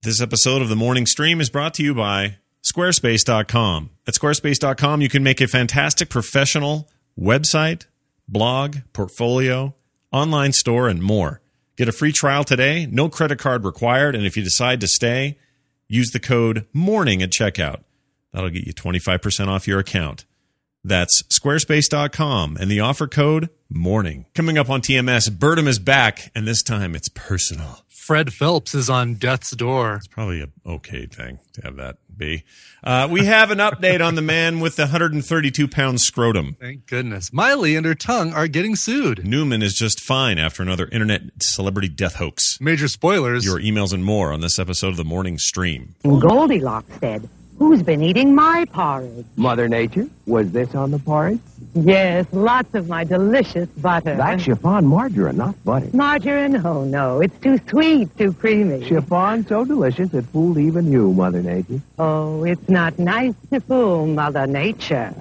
This episode of The Morning Stream is brought to you by Squarespace.com. At Squarespace.com, you can make a fantastic professional website, blog, portfolio, online store, and more. Get a free trial today, no credit card required, and if you decide to stay, use the code MORNING at checkout. That'll get you 25% off your account. That's Squarespace.com and the offer code MORNING. Coming up on TMS, Birdom is back, and this time it's personal. Fred Phelps is on death's door. It's probably an okay thing to have that be. We have an update on the man with the 132-pound scrotum. Thank goodness. Miley and her tongue are getting sued. Newman is just fine after another internet celebrity death hoax. Major spoilers. Your emails and more on this episode of The Morning Stream. Goldilocks said, "Who's been eating my porridge?" Mother Nature, was this on the porridge? Yes, lots of my delicious butter. That's chiffon margarine, not butter. Margarine? Oh, no. It's too sweet, too creamy. Chiffon so delicious it fooled even you, Mother Nature. Oh, it's not nice to fool Mother Nature.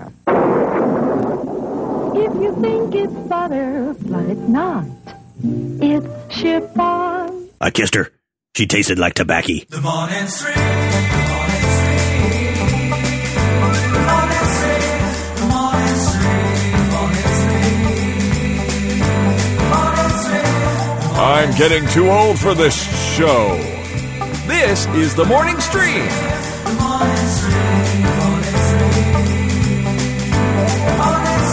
If you think it's butter, but it's not. It's chiffon. I kissed her. She tasted like tobacco. The Morning Stream. The Morning Stream. The Morning Stream. The Morning Stream. The Morning Stream. The Morning Stream. I'm getting too old for this show. This is The Morning Stream. The Morning Stream. The Morning Stream. The Morning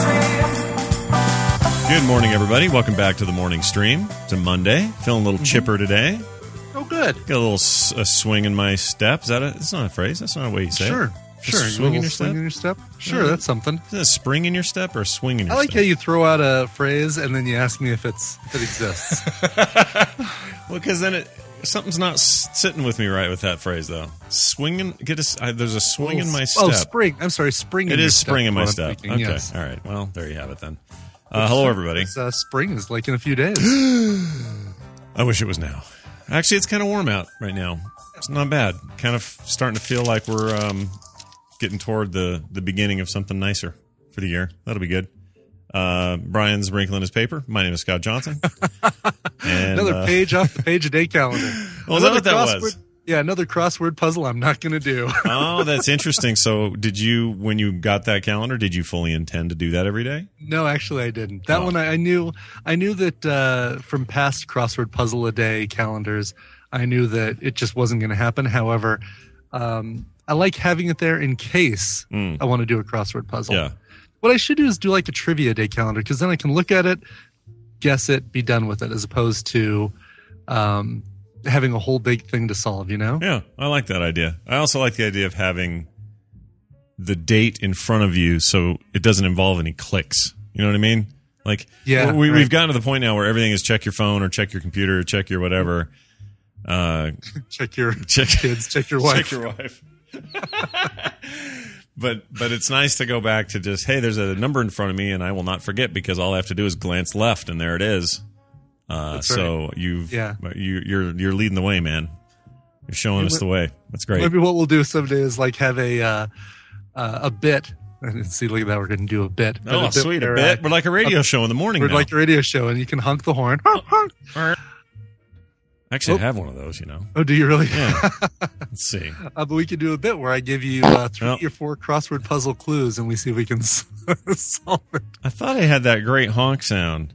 Stream. Good morning, everybody. Welcome back to The Morning Stream. It's a Monday. Feeling a little chipper today. Oh, good. Got a little swing in my step. Is that that's not a phrase. That's not a way you say Sure. it. Sure. Swing in your swing step? in your step? Sure, Yeah. that's something. Is it a spring in your step or a swing in your I like step? how you throw out a phrase and then you ask me if it exists. Well, because then something's not sitting with me right with that phrase, though. Swinging, there's a swing in my step. Oh, spring. I'm sorry, spring in It your is step. spring in my what I'm step. thinking, Okay, yes. all right. Well, there you have it then. Hello, everybody. Spring is like in a few days. I wish it was now. Actually, it's kind of warm out right now. It's not bad. Kind of starting to feel like we're getting toward the beginning of something nicer for the year. That'll be good. Brian's wrinkling his paper. My name is Scott Johnson. And, Another page off the page a day calendar. Well, is that what that was? Yeah, another crossword puzzle I'm not going to do. Oh, that's interesting. So did you, when you got that calendar, did you fully intend to do that every day? No, actually I didn't. That one I knew that from past crossword puzzle a day calendars, I knew that it just wasn't going to happen. However, I like having it there in case I want to do a crossword puzzle. Yeah. What I should do is do like a trivia day calendar, because then I can look at it, guess it, be done with it, as opposed to having a whole big thing to solve, you know? Yeah, I like that idea. I also like the idea of having the date in front of you so it doesn't involve any clicks. You know what I mean? Like, yeah, we've gotten to the point now where everything is check your phone or check your computer or check your whatever. Check your kids, check your wife. Check your wife. But it's nice to go back to just, hey, there's a number in front of me and I will not forget because all I have to do is glance left and there it is. So right. you're leading the way, man. You're showing us the way. That's great. Maybe what we'll do someday is like have a bit. And see, look at that. We're going to do a bit. Oh, sweet. A bit. We're like a radio show in the morning. We're now. like a radio show, and you can honk the horn. Honk, honk. Actually, I have one of those, you know. Oh, do you really? Yeah. Let's see. But we could do a bit where I give you 3 or 4 crossword puzzle clues, and we see if we can solve it. I thought I had that great honk sound.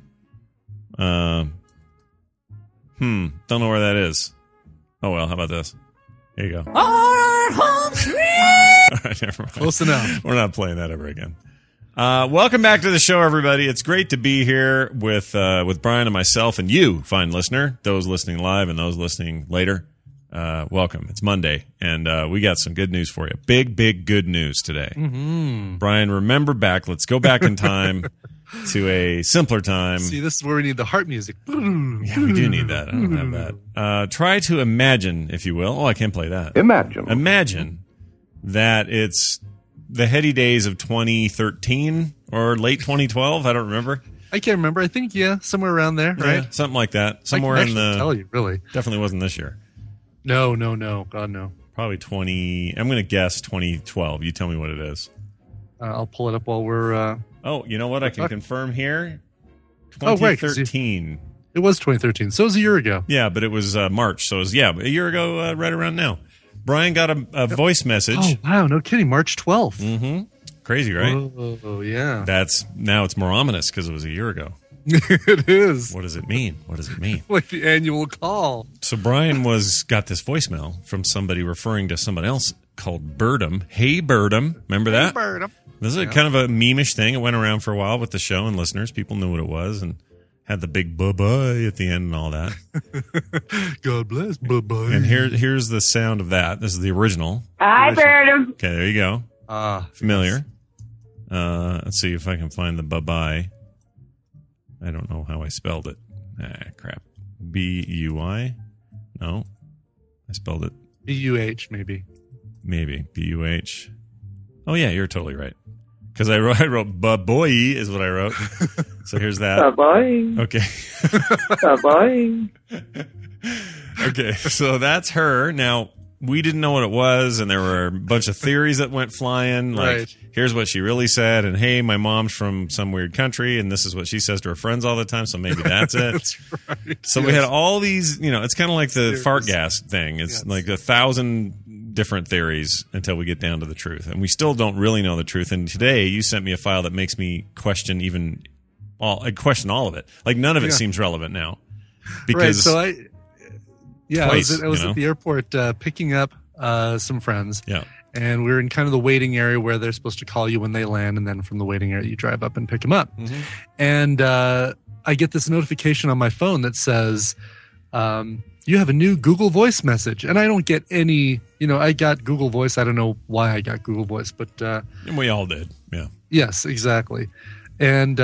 Don't know where that is. Oh, well, how about this? Here you go. All right, never mind. Close enough. We're not playing that ever again. Welcome back to the show, everybody. It's great to be here with Brian and myself and you, fine listener, those listening live and those listening later. Welcome. It's Monday, and we got some good news for you. Big good news today. Mm-hmm. Brian, remember back. Let's go back in time to a simpler time. See, this is where we need the heart music. Yeah, we do need that. I don't have that. Try to imagine, if you will. Oh, I can't play that. Imagine that it's the heady days of 2013 or late 2012. I don't remember. I can't remember. I think, somewhere around there, right? Yeah, something like that. Somewhere I can tell you, really. Definitely wasn't this year. No. God, no. Probably 20. I'm going to guess 2012. You tell me what it is. I'll pull it up while we're... Oh, you know what? I can confirm here. Oh, right. 2013. It was 2013, so it was a year ago. Yeah, but it was March, so it was a year ago, right around now. Brian got a voice message. Oh wow, no kidding, March 12th. Mm-hmm. Crazy, right? Oh yeah. Now it's more ominous because it was a year ago. It is. What does it mean? What does it mean? Like the annual call. So Brian got this voicemail from somebody referring to someone else called Birdum. Hey, Birdum. Remember that? Hey, Birdum. This is kind of a meme-ish thing. It went around for a while with the show and listeners. People knew what it was and had the big bye-bye at the end and all that. God bless, bye-bye. And here's the sound of that. This is the original. Hi, Birdum. Okay, there you go. Familiar. Let's see if I can find the bye-bye. I don't know how I spelled it. Crap. B-U-I? No. I spelled it. B-U-H, maybe. Maybe. B-U-H. Oh, yeah, you're totally right. Because I wrote ba-boy is what I wrote. So here's that. Bye-bye. Okay. Bye-bye. Okay, so that's her. Now, we didn't know what it was, and there were a bunch of theories that went flying. Like, Right. Here's what she really said, and hey, my mom's from some weird country, and this is what she says to her friends all the time, so maybe that's it. That's right. So we had all these, it's kind of like the Theories. fart gas thing. It's Yes. like 1,000 different theories until we get down to the truth. And we still don't really know the truth. And today you sent me a file that makes me question all of it. Like none of it seems relevant now. Because right, so I twice, was at the airport picking up some friends. Yeah. And we're in kind of the waiting area where they're supposed to call you when they land. And then from the waiting area, you drive up and pick them up. Mm-hmm. And I get this notification on my phone that says, you have a new Google Voice message. And I don't get any, I got Google Voice. I don't know why I got Google Voice, but and we all did. Yeah. yes, exactly. And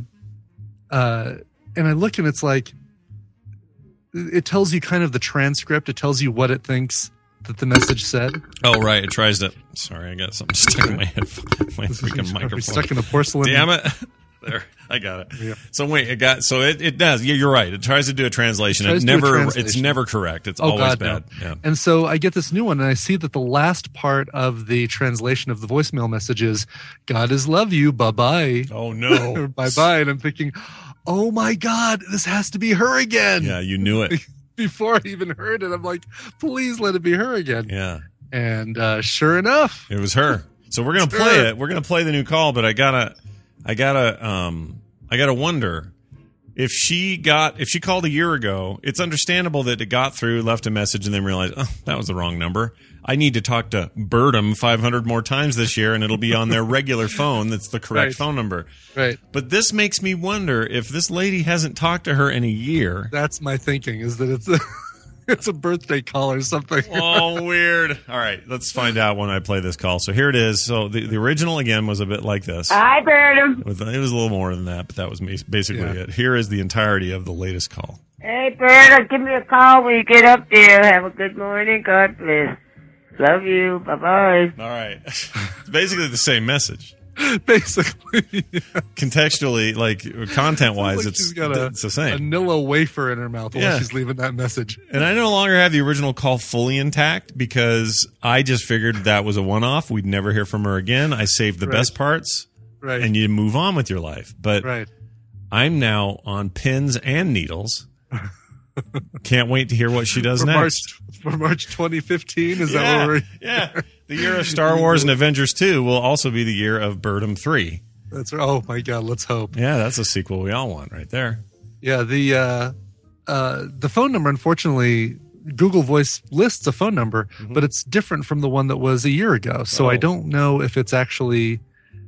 I look and it's like, it tells you kind of the transcript. It tells you what it thinks that the message said. Oh, right. It tries to. Sorry, I got something stuck in my headphone. My freaking Are we microphone. stuck in a porcelain. Damn it. There, I got it. Yeah. So wait, it does. Yeah, you're right. It tries to do a translation. Tries It to do a never, translation. it's never correct. It's Oh, always God, bad. no. Yeah. And so I get this new one, and I see that the last part of the translation of the voicemail message is "God is love you, bye bye." Oh no. Bye bye. And I'm thinking, oh my God, this has to be her again. Yeah, you knew it. Before I even heard it, I'm like, please let it be her again. Yeah. And sure enough, It was her. So we're gonna play it. We're gonna play the new call, but I gotta wonder if she called a year ago. It's understandable that it got through, left a message, and then realized, oh, that was the wrong number. I need to talk to Birdum 500 more times this year, and it'll be on their regular phone. That's the correct Right. phone number. right. But this makes me wonder if this lady hasn't talked to her in a year. That's my thinking, is that it's a birthday call or something. Oh, weird. All right, let's find out when I play this call. So here it is. So the original, again, was a bit like this. Hi, Birdum. It was a little more than that, but that was basically Yeah. it. Here is the entirety of the latest call. Hey, Birdum, give me a call when you get up there. Have a good morning. God bless. Love you. Bye-bye. All right. It's basically the same message. Basically, Contextually, like content-wise, like it's she's got the a same. Nilla wafer in her mouth while Yeah. she's leaving that message. And I no longer have the original call fully intact because I just figured that was a one-off. We'd never hear from her again. I saved the Right. best parts, Right. and you move on with your life. But Right. I'm now on pins and needles. Can't wait to hear what she does next. For March 2015, is that where we're? Yeah. The year of Star Wars and Avengers 2 will also be the year of Birdum 3. That's oh my God, let's hope. Yeah, that's a sequel we all want right there. Yeah, the phone number, unfortunately, Google Voice lists a phone number, but it's different from the one that was a year ago. So I don't know if it's actually,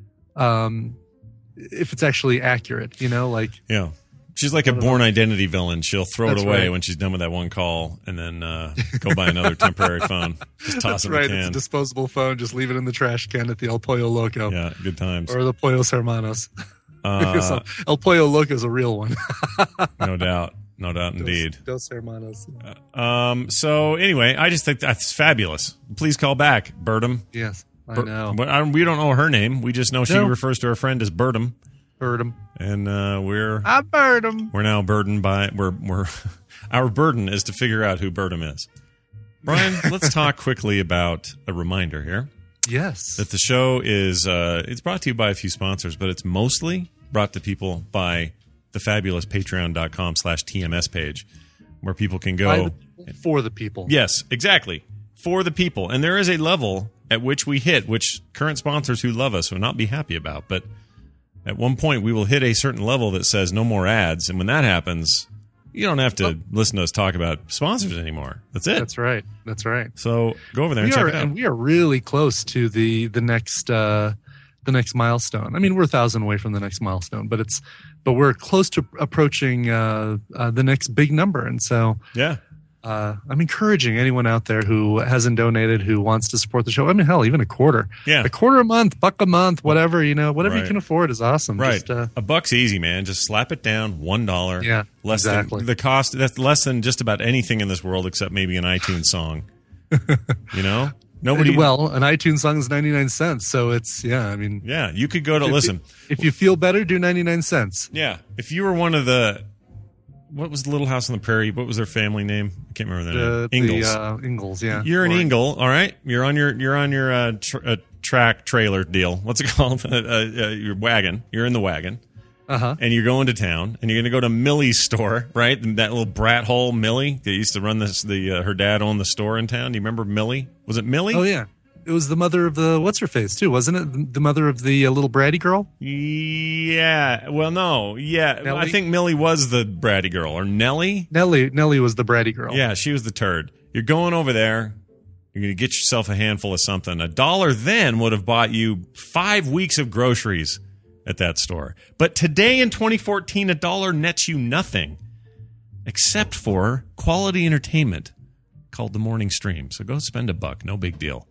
accurate. Like Yeah. She's like a Born Identity villain. She'll throw it That's away right. when she's done with that one call and then go buy another temporary phone. Just toss that's it right. in the It's a can. disposable phone. Just leave it in the trash can at the El Pollo Loco Yeah, good times. or the Pollos Hermanos. Uh, El Pollo Loco is a real one. no doubt. No doubt indeed. Dos Hermanos. So anyway, I just think that's fabulous. Please call back, Birdum. Yes, I know. But we don't know her name. We just know she No. refers to her friend as Birdum. Birdum. And we're I Birdum. We're now burdened by we're our burden is to figure out who Birdum is. Brian, let's talk quickly about a reminder here Yes. that the show is it's brought to you by a few sponsors, but it's mostly brought to people by the fabulous patreon.com/TMS page where people can go. For the people. Yes, exactly. For the people. And there is a level at which we hit, which current sponsors who love us will not be happy about. But at one point, we will hit a certain level that says no more ads. And when that happens, you don't have to listen to us talk about sponsors anymore. That's it. That's right. That's right. So go over there and check it out. And we are really close to the next milestone. I mean, we're 1,000 away from the next milestone, but we're close to approaching the next big number. And so, yeah. I'm encouraging anyone out there who hasn't donated, who wants to support the show. I mean, hell, even a quarter. Yeah. A quarter a month, $1 a month, whatever, whatever you can afford is awesome. Right. Just, $1's easy, man. Just slap it down, $1. Yeah, less exactly. than the cost. That's less than just about anything in this world except maybe an iTunes song. Nobody. Well, an iTunes song is 99 cents. So it's, Yeah, you could go to listen. If you feel better, do 99 cents. Yeah. If you were one of what was the Little House on the Prairie? What was their family name? I can't remember their name. Ingalls. Ingalls, yeah. You're an Ingle, all right. You're on your track trailer deal. What's it called? Your wagon. You're in the wagon. Uh-huh. And you're going to town, and you're going to go to Millie's store, right? That little brat hole Millie that used to run her dad owned the store in town. Do you remember Millie? Was it Millie? Oh yeah. It was the mother of the what's-her-face, too, wasn't it? The mother of the little bratty girl? Yeah. Well, no. Yeah. Nellie? I think Millie was the bratty girl. Or Nellie? Nellie was the bratty girl. Yeah, she was the turd. You're going over there. You're going to get yourself a handful of something. $1 then would have bought you 5 weeks of groceries at that store. But today in 2014, $1 nets you nothing except for quality entertainment called The Morning Stream. So go spend $1. No big deal.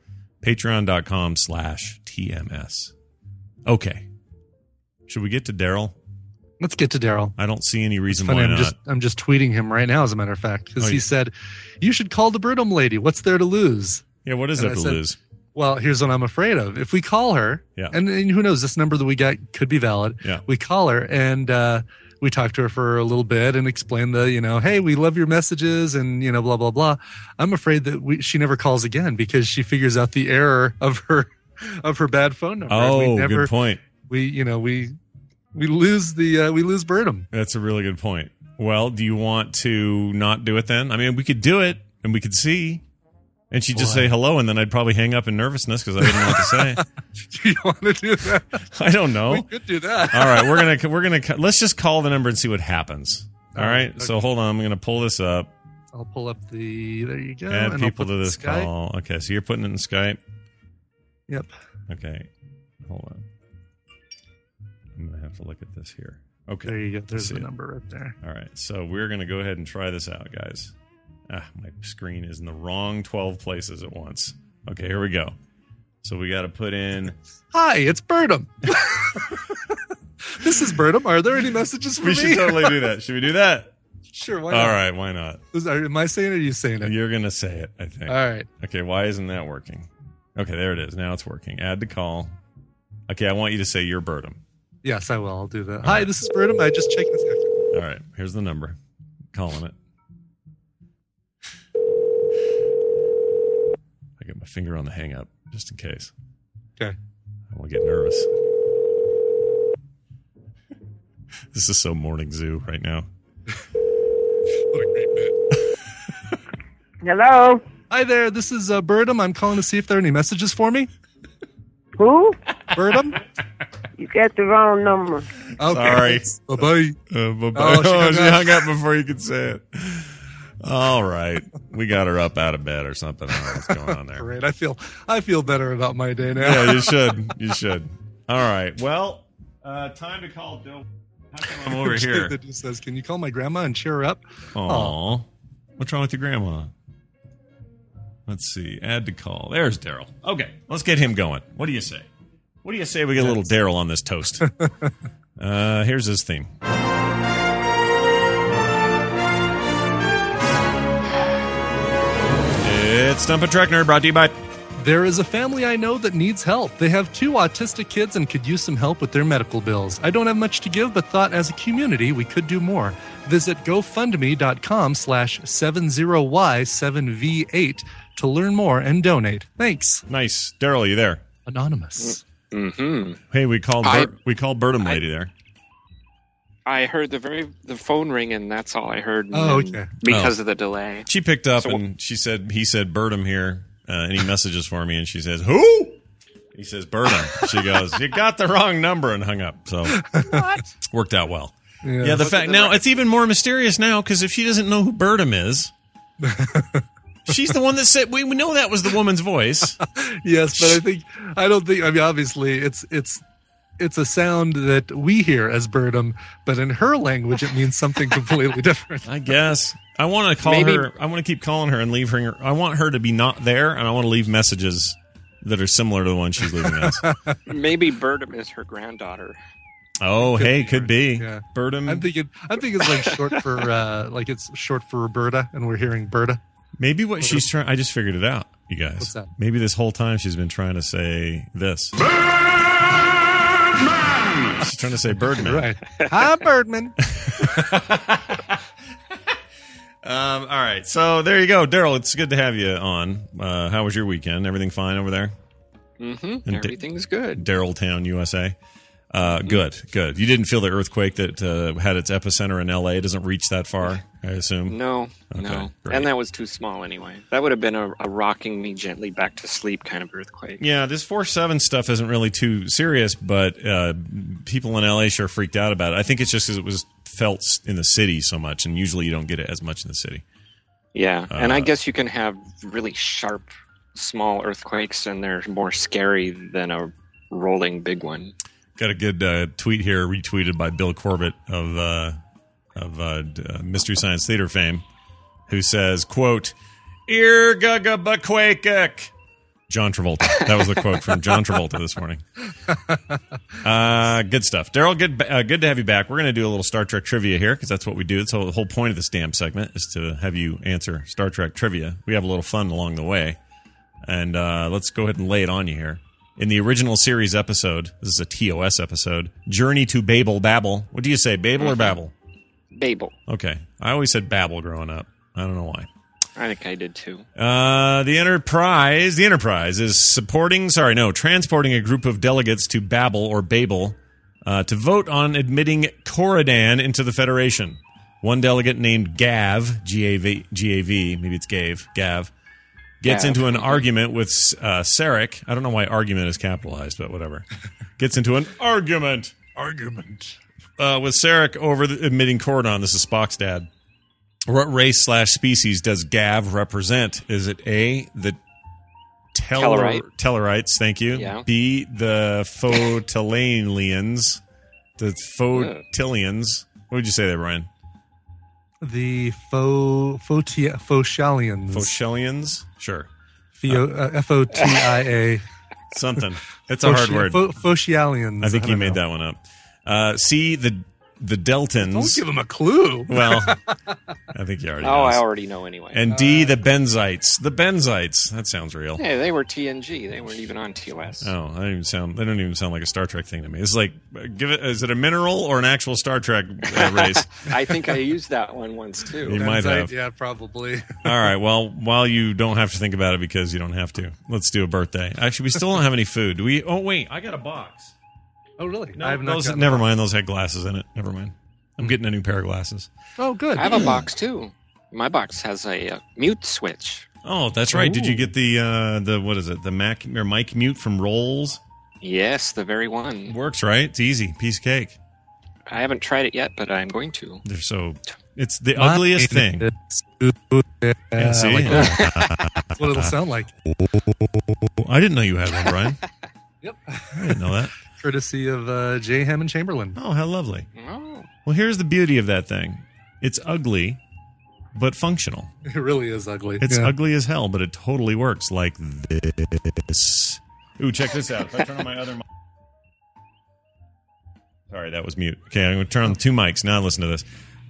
Patreon.com/TMS. Okay. Should we get to Daryl? Let's get to Daryl. I don't see any reason Funny, why not. I'm just tweeting him right now, as a matter of fact, because he said, "You should call the Burnham lady. What's there to lose?" Yeah, what is there to lose? Well, here's what I'm afraid of. If we call her, and who knows, this number that we got could be valid. Yeah. We call her and we talk to her for a little bit and explain hey, we love your messages and, blah, blah, blah. I'm afraid that she never calls again because she figures out the error of her bad phone number. Oh, good point. We lose we lose Burnham. That's a really good point. Well, do you want to not do it then? I mean, we could do it and we could see. And she'd just say hello, and then I'd probably hang up in nervousness because I didn't know what to say. Do you want to do that? I don't know. We could do that. All right, we're gonna let's just call the number and see what happens. All right. Okay. So hold on, I'm gonna pull this up. I'll pull up there you go. Add people to this call. Okay, so you're putting it in Skype. Yep. Okay. Hold on. I'm gonna have to look at this here. Okay. There you go. There's the number right there. All right. So we're gonna go ahead and try this out, guys. My screen is in the wrong 12 places at once. Okay, here we go. So we got to put in... Hi, it's Burnham. This is Burnham. Are there any messages for me? We should totally do that. Should we do that? Sure, why not? All right, why not? Am I saying it or are you saying it? You're going to say it, I think. All right. Okay, why isn't that working? Okay, there it is. Now it's working. Add to call. Okay, I want you to say you're Burnham. Yes, I will. I'll do that. Hi, this is Burnham. I just checked this out. All right, here's the number. Calling it. I got my finger on the hang up just in case. Okay. I won't get nervous. This is so Morning Zoo right now. What a great bit. Hello? Hi there. This is Burnham. I'm calling to see if there are any messages for me. Who? Burnham? You got the wrong number. Okay. Sorry. Bye-bye. Bye-bye. Oh, she hung up before you could say it. All right. We got her up out of bed or something. I don't know what's going on there. Great. I feel better about my day now. Yeah, you should. You should. All right. Well, time to call Bill. How come I'm over here? That just says, can you call my grandma and cheer her up? Aw. What's wrong with your grandma? Let's see. Add to call. There's Daryl. Okay. Let's get him going. What do you say? What do you say we get a little Daryl on this toast? Here's his theme. It's Stump a Truck Nerd, brought to you by... There is a family I know that needs help. They have 2 autistic kids and could use some help with their medical bills. I don't have much to give, but thought as a community we could do more. Visit GoFundMe.com/70Y7V8 to learn more and donate. Thanks. Nice. Daryl, you there? Anonymous. Mm-hmm. Hey, we called Burnham Lady there. I heard the phone ring, and that's all I heard. Oh, and okay. Because of the delay. She picked up So- and he said, Birdham here. Any messages for me? And she says, who? He says, Birdham. She goes, you got the wrong number, and hung up. So What? worked out well. Yeah. The fact now it's even more mysterious now because if she doesn't know who Birdham is, she's the one that said we know that was the woman's voice. Yes, but I don't think. I mean, obviously, it's a sound that we hear as Birdham, but in her language, it means something completely different. I guess I want to call Maybe- her. I want to keep calling her and leave her. I want her to be not there, and I want to leave messages that are similar to the one she's leaving us. Maybe Birdham is her granddaughter. Oh, hey, could be. Yeah. Birdham. I'm thinking it's like short for it's short for Roberta, and we're hearing Berta. Maybe what she's trying. I just figured it out, you guys. What's that? Maybe this whole time she's been trying to say this. She's trying to say Birdman. Right. Hi, Birdman. All right. So there you go, Daryl. It's good to have you on. How was your weekend? Everything fine over there? Mm-hmm. And Everything's good. Darryl Town, USA. Good. You didn't feel the earthquake that had its epicenter in L.A. It doesn't reach that far, I assume. No, Okay, no. great. And that was too small anyway. That would have been a rocking me gently back to sleep kind of earthquake. Yeah, this 4.7 stuff isn't really too serious, but people in L.A. sure freaked out about it. I think it's just because it was felt in the city so much, and usually you don't get it as much in the city. Yeah, and I guess you can have really sharp, small earthquakes, and they're more scary than a rolling big one. Got a good tweet here, retweeted by Bill Corbett of Mystery Science Theater fame, who says, quote, "Ear gaga baquakek." John Travolta. That was the quote from John Travolta this morning. Good stuff. Daryl, good to have you back. We're going to do a little Star Trek trivia here because that's what we do. It's the whole point of this damn segment is to have you answer Star Trek trivia. We have a little fun along the way. And let's go ahead and lay it on you here. In the original series episode, this is a TOS episode, Journey to Babel. What do you say, Babel or Babel? Babel. Okay. I always said Babel growing up. I don't know why. I think I did too. The Enterprise is transporting a group of delegates to Babel or Babel to vote on admitting Coridan into the Federation. One delegate named Gav, G-A-V, maybe it's Gav, gets into an argument with Sarek. I don't know why argument is capitalized, but whatever. Gets into an argument with Sarek over admitting Coridan. This is Spock's dad. What race/species does Gav represent? Is it A, the Tellarite. Tellarites, thank you. Yeah. B, the Photylanians. The Photilians. What would you say there, Brian? The Fotialians. Photilians? Sure. Fotia. Something. It's a hard word. Fotialians. I think you don't made know. that one up. C, the Deltans. Don't give him a clue. Well, I think you already know. I already know anyway. And D, the Benzites. The Benzites. That sounds real. Yeah, they were TNG. They weren't even on TOS. Oh, they don't even sound like a Star Trek thing to me. It's like, is it a mineral or an actual Star Trek race? I think I used that one once too. You might have. Yeah, probably. All right. Well, while you don't have to think about it because you don't have to, let's do a birthday. Actually, we still don't have any food. Do we? Oh, wait. I got a box. Oh, really? No, I have not those, gotten never one. mind. Those had glasses in it. Never mind. I'm getting a new pair of glasses. Oh, good. I have a box too. My box has a mute switch. Oh, that's right. Did you get the what is it? The Mac or mic mute from Rolls? Yes, the very one. Works, right? It's easy. Piece of cake. I haven't tried it yet, but I'm going to. They're so. It's the ugliest thing. Yeah, See? like that. That's what it'll sound like. I didn't know you had one, Brian. Yep. I didn't know that. Courtesy of J. Hammond Chamberlain. Oh, how lovely. Oh, Well, here's the beauty of that thing. It's ugly, but functional. It really is ugly. It's Yeah. ugly as hell, but it totally works like this. Ooh, check this out. If I turn on my other mic. Sorry, that was mute. Okay, I'm going to turn on the two mics. Now listen to this.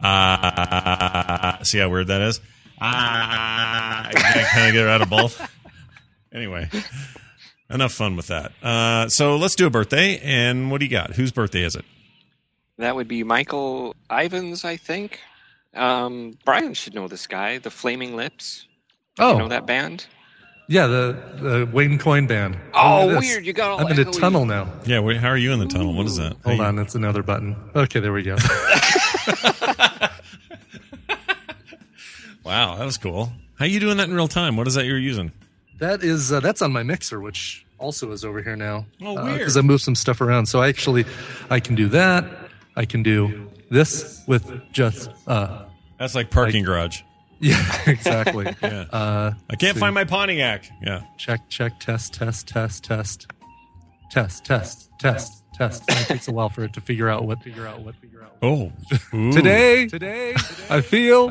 See how weird that is? Can I get it out of both? Anyway, enough fun with that. So let's do a birthday. And what do you got? Whose birthday is it? that would be Michael Ivins, I think. Brian should know this guy, the Flaming Lips. Oh, You know that band? yeah, the Wayne Coyne band. Oh, look at this. weird. You got all I'm in a echoey. tunnel now. Yeah, wait, how are you in the tunnel? What is that? Hold Hey, on, it's another button. Okay, there we go. Wow, that was cool. How you doing that in real time? What is that you're using? That is that's on my mixer, which also is over here now. Oh, weird. Because I moved some stuff around. So I can do that. I can do this with just That's like parking garage. yeah, exactly. Yeah. I can't find my Pontiac. Yeah. Check, test. And it takes a while for it to figure out what. Oh. Ooh. Today, I feel.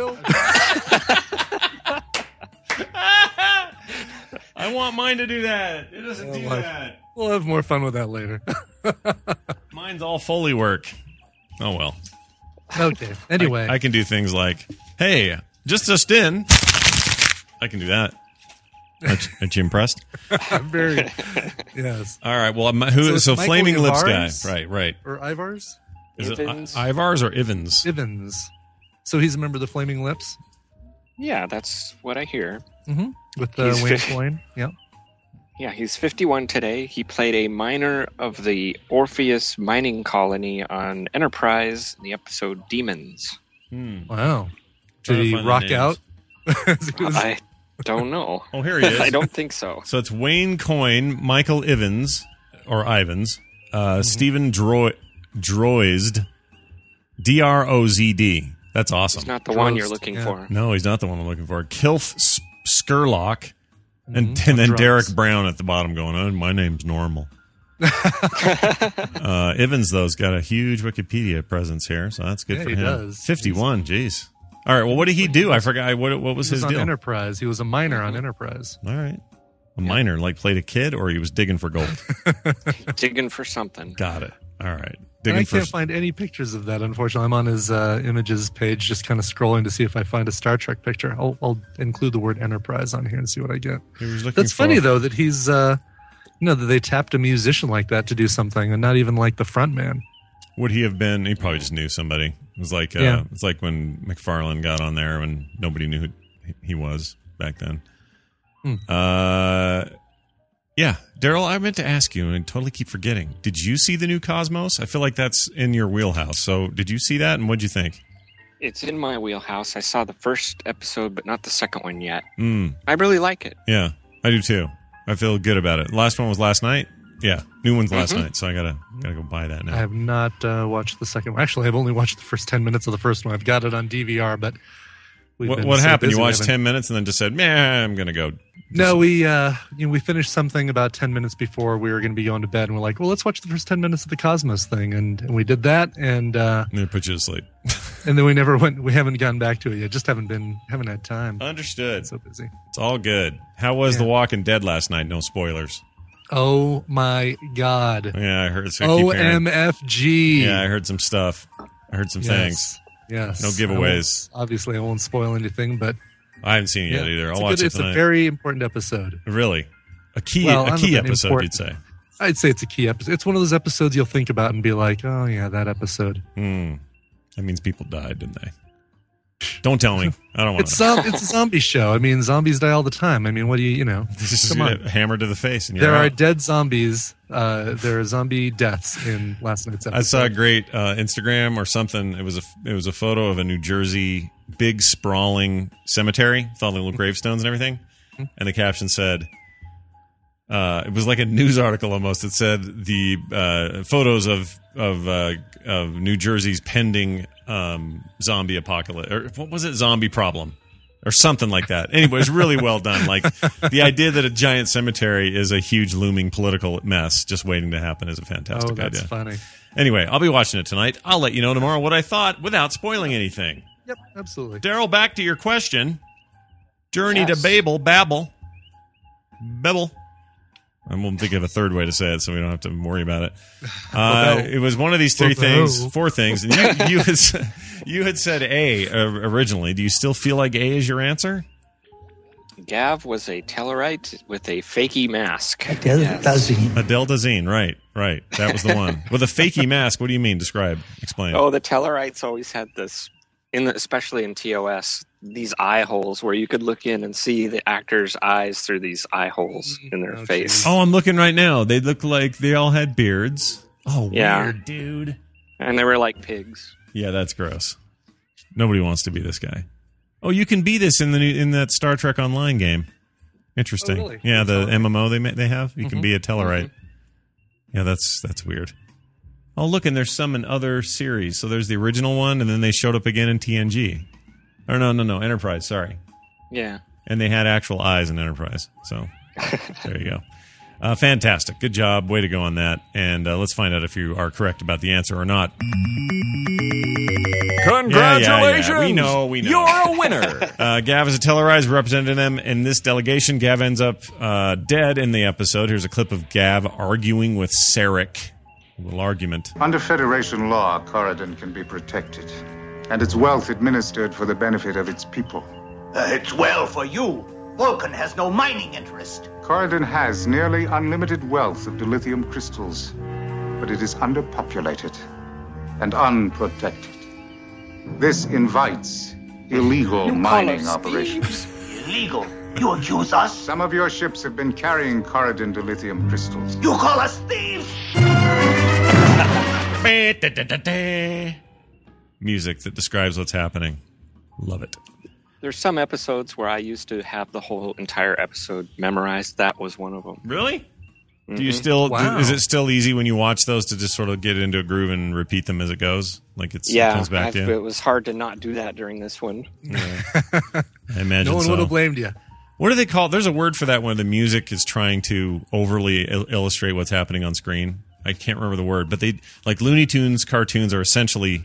I want mine to do that. It doesn't do well, that. We'll have more fun with that later. Mine's all Foley work. Oh, well. Okay. Anyway. I can do things like, hey, just in. I can do that. Aren't you impressed? I'm very, yes. All right. Well, So it's Flaming Michael Lips Ivars? guy. Right. Or Ivars? Is Ivans? it Ivars or Ivans? Ivans. So he's a member of the Flaming Lips? Yeah, that's what I hear. Mm-hmm. With He's Wayne 50. Coyne? Yeah. Yeah, he's 51 today. He played a miner of the Orpheus mining colony on Enterprise in the episode Demons. Wow. Trying Did to he find the rock names. out? I don't know. Oh, here he is. I don't think so. So it's Wayne Coyne, Michael Ivans, or Ivans, Stephen Droizd, Drozd. That's awesome. It's not the one you're Drost, looking yeah. for. No, he's not the one I'm looking for. Kilf Skurlock, and On then drums. Derek Brown at the bottom going, oh, my name's normal. Ivans, though's got a huge Wikipedia presence here, so that's good Yeah, for he him. does. 51, jeez. All right, well, what did he do? I forgot. What was He was his on deal? Enterprise. He was a miner on Enterprise. All right. A miner, like played a kid, or he was digging for gold? Digging for something. Got it. All right. And Digging I for can't find any pictures of that, unfortunately. I'm on his images page, just kind of scrolling to see if I find a Star Trek picture. I'll include the word Enterprise on here and see what I get. he was looking That's for- funny, though, that he's, that they tapped a musician like that to do something and not even like the front man. Would he have been? He probably just knew somebody. It was like Yeah. it's like when McFarlane got on there and nobody knew who he was back then. Yeah, Daryl, I meant to ask you, and I totally keep forgetting. Did you see the new Cosmos? I feel like that's in your wheelhouse. So, did you see that, and what'd you think? It's in my wheelhouse. I saw the first episode, but not the second one yet. Mm, I really like it. yeah, I do too. I feel good about it. The last one was last night. Yeah, new one's last night, so I gotta go buy that now. I have not watched the second one. Actually, I've only watched the first 10 minutes of the first one. I've got it on DVR, but we've been What so happened? busy You we watched haven't- 10 minutes and then just said, "Man, I'm gonna go." No, we finished something about 10 minutes before we were going to be going to bed, and we're like, well, let's watch the first 10 minutes of the Cosmos thing, and we did that, and And then put you to sleep. and then we never went. We haven't gone back to it yet. Just haven't had time. Understood. So busy. It's all good. How was Yeah. The Walking Dead last night? No spoilers. Oh my God. Yeah, I heard. So I keep hearing- OMFG. Yeah, I heard some stuff. I heard some things. Yes. No giveaways. Obviously, I won't spoil anything, but I haven't seen it yet either. it's I'll watch it it's tonight. a very important episode. Really, a key Well, I don't know, episode, important. you'd say. I'd say it's a key episode. It's one of those episodes you'll think about and be like, oh yeah, that episode. That means people died, didn't they? Don't tell me. I don't want It's to. it's a zombie show. I mean, zombies die all the time. I mean, what do you know? This is Come on. a hammer to the face, and you're There are out. dead zombies. There are zombie deaths in last night's episode. I saw a great Instagram or something. It was a photo of a New Jersey big sprawling cemetery with all the little gravestones and everything, and the caption said, it was like a news article almost. It said the photos of New Jersey's pending zombie apocalypse, or what was it, zombie problem, or something like that. Anyway, it was really well done. Like the idea that a giant cemetery is a huge looming political mess just waiting to happen is a fantastic that's idea. funny. Anyway, I'll be watching it tonight. I'll let you know tomorrow what I thought without spoiling anything. Yep, absolutely. Daryl, back to your question. Journey Yes. to Babel. I won't think of a third way to say it, so we don't have to worry about it. It was one of these four things. And you had said A originally. Do you still feel like A is your answer? Gav was a Tellarite with a fakey mask. Adele Dazeem, right. That was the one. With a fakey mask, what do you mean? Explain. Oh, the Tellarites always had this, especially in TOS, these eye holes where you could look in and see the actor's eyes through these eye holes in their face. Oh, I'm looking right now. They look like they all had beards. Oh, Yeah. weird, dude. And they were like pigs. Yeah, that's gross. Nobody wants to be this guy. Oh, you can be this in that Star Trek Online game. Interesting. Oh, really? Yeah, the MMO they have. You can be a Tellarite. Yeah, that's weird. Oh, look, and there's some in other series. So there's the original one, and then they showed up again in TNG. Or no, Enterprise. Sorry. Yeah. And they had actual eyes in Enterprise. So there you go. Fantastic. Good job. Way to go on that. And let's find out if you are correct about the answer or not. Congratulations! Yeah. We know. You're a winner. Gav is a Tellarize representing them in this delegation. Gav ends up dead in the episode. Here's a clip of Gav arguing with Sarek. A little argument. Under Federation law, Corridon can be protected, and its wealth administered for the benefit of its people. It's well for you. Vulcan has no mining interest. Corridon has nearly unlimited wealth of dilithium crystals, but it is underpopulated and unprotected. This invites illegal mining operations. Illegal? You accuse us? Some of your ships have been carrying Corridon dilithium crystals. You call us thieves? Music that describes what's happening. Love it. There's some episodes where I used to have the whole entire episode memorized. That was one of them. Really? Mm-hmm. Do you still? Wow. Is it still easy when you watch those to just sort of get into a groove and repeat them as it goes? Like it comes back to you? It was hard to not do that during this one. I imagine No one so. would have blamed you. What do they call? There's a word for that when the music is trying to overly illustrate what's happening on screen. I can't remember the word, but they like Looney Tunes cartoons are essentially,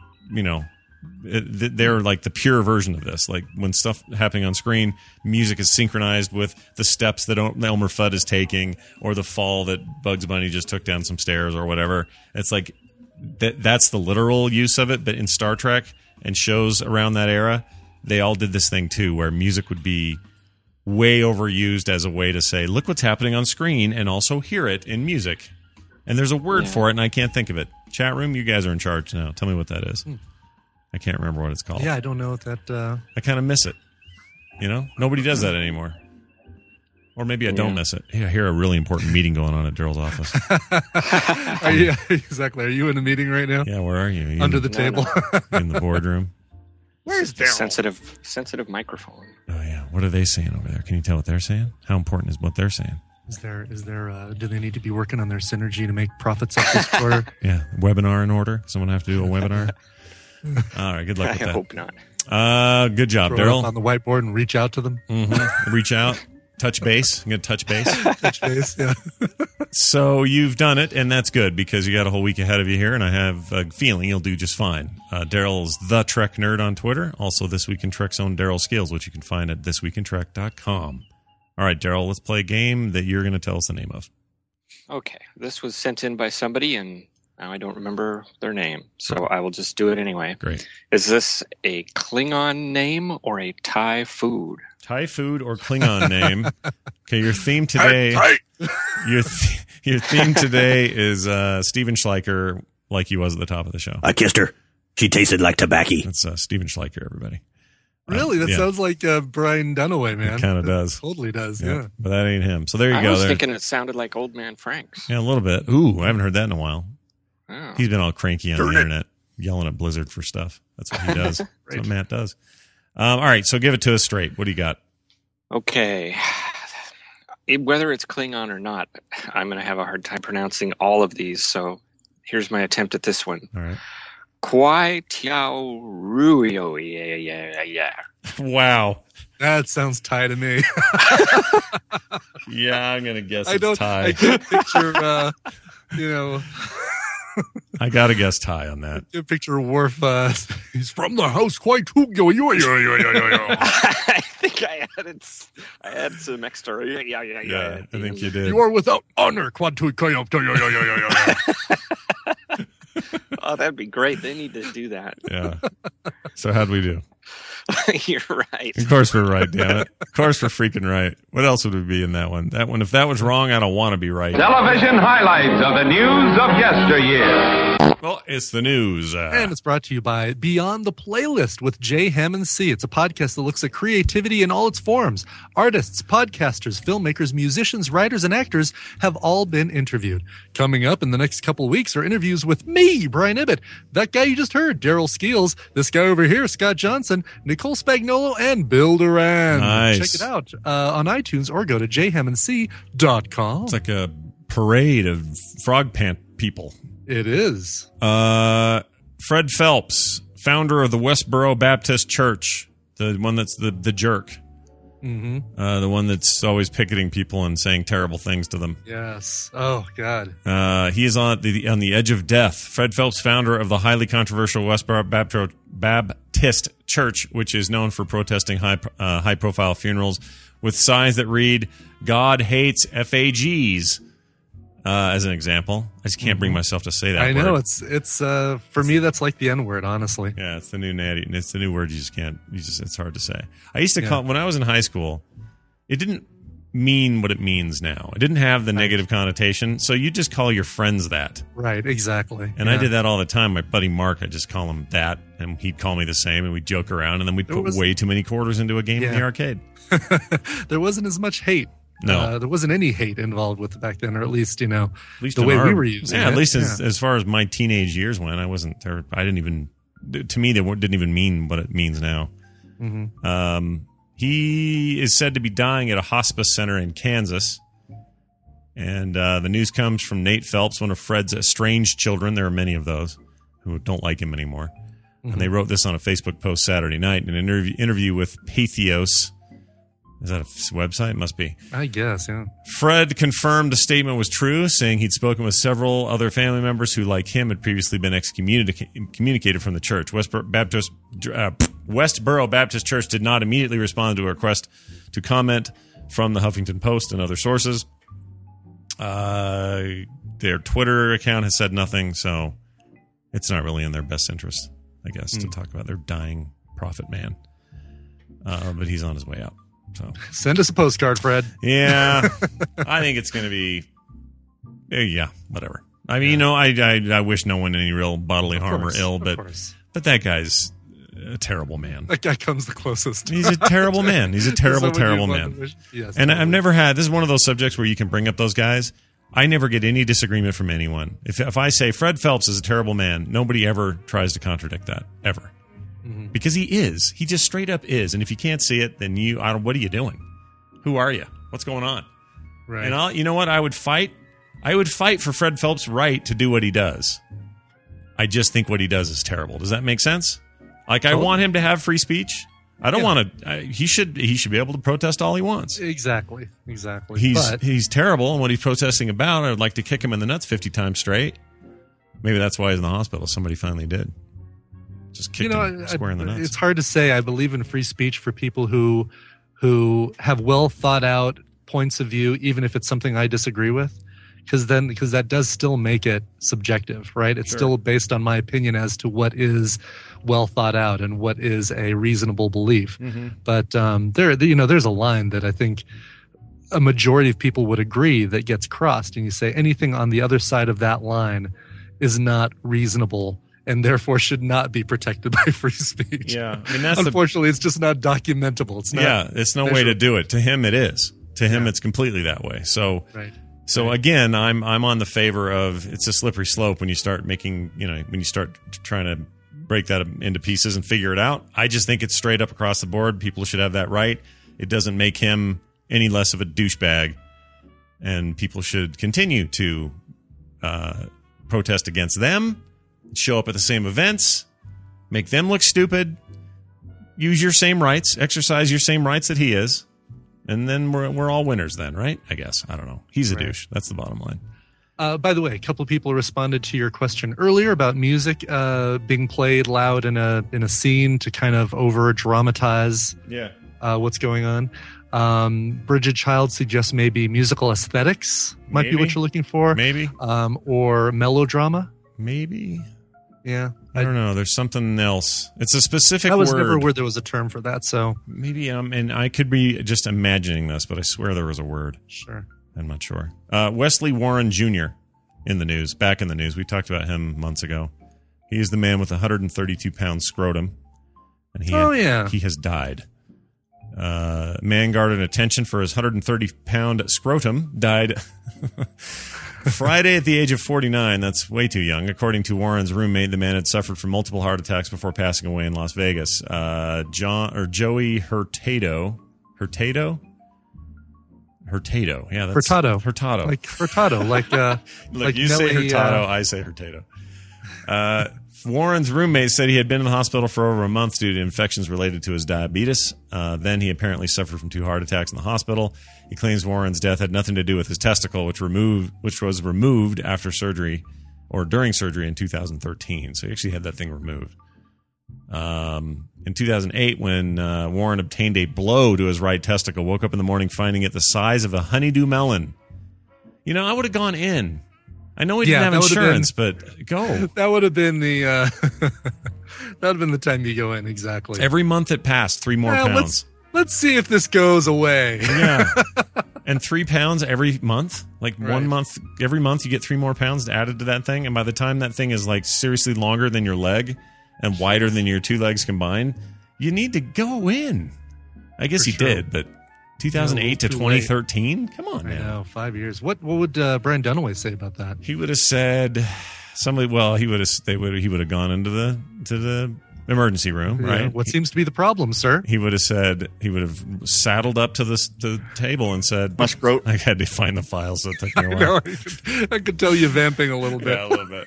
they're like the pure version of this. Like when stuff happening on screen, music is synchronized with the steps that Elmer Fudd is taking, or the fall that Bugs Bunny just took down some stairs, or whatever. It's like that's the literal use of it. But in Star Trek and shows around that era, they all did this thing too, where music would be way overused as a way to say, look what's happening on screen, and also hear it in music. And there's a word for it, and I can't think of it. Chat room, you guys are in charge now. Tell me what that is. I can't remember what it's called. Yeah, I don't know what that... I kind of miss it. Nobody does that anymore. Or maybe I don't miss it. Hey, I hear a really important meeting going on at Daryl's office. Exactly. Are you in a meeting right now? Yeah, where are you? Are you Under the table? in the boardroom? Where's Daryl? Sensitive microphone. Oh, yeah. What are they saying over there? Can you tell what they're saying? How important is what they're saying? Is there? Do they need to be working on their synergy to make profits up this quarter? Yeah. Webinar in order? Someone have to do a webinar? All right. Good luck with that. I hope not. Good job, Throw it Daryl. up on the whiteboard and reach out to them. Mm-hmm. Reach out. Touch base. I'm going to touch base. Touch base, yeah. So you've done it, and that's good because you got a whole week ahead of you here, and I have a feeling you'll do just fine. Daryl's The Trek Nerd on Twitter. Also, This Week in Trek's own Daryl Scales, which you can find at thisweekintrek.com. All right, Daryl, let's play a game that you're going to tell us the name of. Okay. This was sent in by somebody, and now I don't remember their name, so I will just do it anyway. Great. Is this a Klingon name or a Thai food? Thai food or Klingon name. Okay, your theme today. Your theme today is Steven Schleicher, like he was at the top of the show. I kissed her. She tasted like tobacco. That's Steven Schleicher, everybody. Really? That sounds like Brian Dunaway, man. It kind of does. Totally does, yeah. But that ain't him. So there you go. I was thinking it sounded like Old Man Frank's. Yeah, a little bit. Ooh, I haven't heard that in a while. Oh. He's been all cranky on the internet, yelling at Blizzard for stuff. That's what he does. That's what Matt does. All right, so give it to us straight. What do you got? Okay. Whether it's Klingon or not, I'm going to have a hard time pronouncing all of these, so here's my attempt at this one. All right. Kwai Tiao Ruyo. Yeah. Wow. That sounds Thai to me. Yeah, I'm going to guess it's Thai. I can't picture, I got to guess Thai on that. I picture Worf. He's from the house quite too. I think I added some extra. Yeah. I think you did. You are without honor. Oh, that'd be great. They need to do that. Yeah. So how'd we do? You're right. Of course we're right, damn it. Of course we're freaking right. What else would we be in that one? That one, if that was wrong, I don't want to be right. Television highlights of the news of yesteryear. Well, it's the news. And it's brought to you by Beyond the Playlist with Jay Hammond C. It's a podcast that looks at creativity in all its forms. Artists, podcasters, filmmakers, musicians, writers, and actors have all been interviewed. Coming up in the next couple of weeks are interviews with me, Brian Ibbett, that guy you just heard, Daryl Skeels, this guy over here, Scott Johnson, Nicole Spagnolo, and Bill Duran. Nice. Check it out on iTunes or go to jayhammondc.com. It's like a parade of frog pant people. It is. Fred Phelps, founder of the Westboro Baptist Church, the one that's the jerk. Mm-hmm. The one that's always picketing people and saying terrible things to them. Yes. Oh, God. He is on the edge of death. Fred Phelps, founder of the highly controversial Westboro Baptist Church, which is known for protesting high-profile funerals with signs that read, "God hates FAGs." As an example, I just can't bring myself to say that. I know word. it's for me that's like the N word, honestly. Yeah, it's the new natty. It's the new word. You just can't. It's hard to say. I used to call when I was in high school. It didn't mean what it means now. It didn't have the negative connotation. So you just call your friends that. Right. Exactly. And I did that all the time. My buddy Mark, I just call him that, and he'd call me the same, and we'd joke around, and then we'd put way too many quarters into a game in the arcade. There wasn't as much hate. No, there wasn't any hate involved with it back then, or at least the in way we were using it. At least as far as my teenage years went, I wasn't there. I didn't even. To me, they didn't even mean what it means now. Mm-hmm. He is said to be dying at a hospice center in Kansas, and the news comes from Nate Phelps, one of Fred's estranged children. There are many of those who don't like him anymore, and they wrote this on a Facebook post Saturday night in an interview with Pathos. Is that a website? It must be. I guess, yeah. Fred confirmed the statement was true, saying he'd spoken with several other family members who, like him, had previously been excommunicated from the church. Westboro Baptist Church did not immediately respond to a request to comment from the Huffington Post and other sources. Their Twitter account has said nothing, so it's not really in their best interest, I guess, to talk about their dying prophet man. But he's on his way out. So send us a postcard, Fred. Yeah, I think it's going to be. Yeah, whatever. I mean, I wish no one any real bodily harm or ill, but that guy's a terrible man. That guy comes the closest. He's a terrible man. He's a terrible man. Yes, and I've never had. This is one of those subjects where you can bring up those guys. I never get any disagreement from anyone. If I say Fred Phelps is a terrible man, nobody ever tries to contradict that ever. Because he is. He just straight up is. And if you can't see it, then what are you doing? Who are you? What's going on? Right. And you know what? I would fight for Fred Phelps' right to do what he does. I just think what he does is terrible. Does that make sense? Like, I want him to have free speech. I don't want to. He should be able to protest all he wants. Exactly. He's terrible, and what he's protesting about, I would like to kick him in the nuts 50 times straight. Maybe that's why he's in the hospital. Somebody finally did. Just kicked him square in the nuts. It's hard to say. I believe in free speech for people who have well thought out points of view, even if it's something I disagree with, because that does still make it subjective, right? It's still based on my opinion as to what is well thought out and what is a reasonable belief. But there's a line that I think a majority of people would agree that gets crossed, and you say anything on the other side of that line is not reasonable and therefore should not be protected by free speech. Yeah, I mean unfortunately, it's just not documentable. It's not. Yeah, it's no way to do it. To him, it is. To him, it's completely that way. So, again, I'm on the favor of it's a slippery slope when you start making when you start trying to break that into pieces and figure it out. I just think it's straight up across the board. People should have that right. It doesn't make him any less of a douchebag, and people should continue to protest against them. Show up at the same events, make them look stupid, use your same rights, exercise your same rights that he is, and then we're all winners then, right? I guess. I don't know. He's a douche. That's the bottom line. By the way, a couple of people responded to your question earlier about music being played loud in a scene to kind of over dramatize what's going on. Bridget Child suggests maybe musical aesthetics might be what you're looking for. Maybe. Or melodrama. Maybe. Yeah. I don't know. There's something else. It's a specific word. I was never aware there was a term for that, so. Maybe, and I could be just imagining this, but I swear there was a word. Sure. I'm not sure. Wesley Warren Jr., in the news. Back in the news. We talked about him months ago. He is the man with 132-pound scrotum. And he has died. Man garnered attention for his 130-pound scrotum. Died Friday at the age of 49. That's way too young. According to Warren's roommate, the man had suffered from multiple heart attacks before passing away in Las Vegas. Joey Hurtado. Hurtado? Yeah, that's Hurtado. Like Hurtado. Like you say Hurtado, I say Hurtado. Warren's roommate said he had been in the hospital for over a month due to infections related to his diabetes. Then he apparently suffered from 2 heart attacks in the hospital. He claims Warren's death had nothing to do with his testicle, which was removed after surgery or during surgery in 2013. So he actually had that thing removed. In 2008, when Warren obtained a blow to his right testicle, woke up in the morning finding it the size of a honeydew melon. You know, I would have gone in. I know he didn't have insurance, but go. That would have been the that would have been the time you go in, exactly. Every month it passed, 3 more pounds. Let's see if this goes away. Yeah. And 3 pounds every month? Like 1 month, every month you get 3 more pounds added to that thing. And by the time that thing is like seriously longer than your leg and wider than your 2 legs combined, you need to go in. I guess he did, but 2008 to 2013? Come on, man. I know, 5 years. What would Brian Dunaway say about that? He would have said he would have gone into the emergency room, right? What seems to be the problem, sir? He would have saddled up to the table and said, "My scrote." I had to find the files, so it took me a while. I could tell you vamping a little bit. Yeah, a little bit.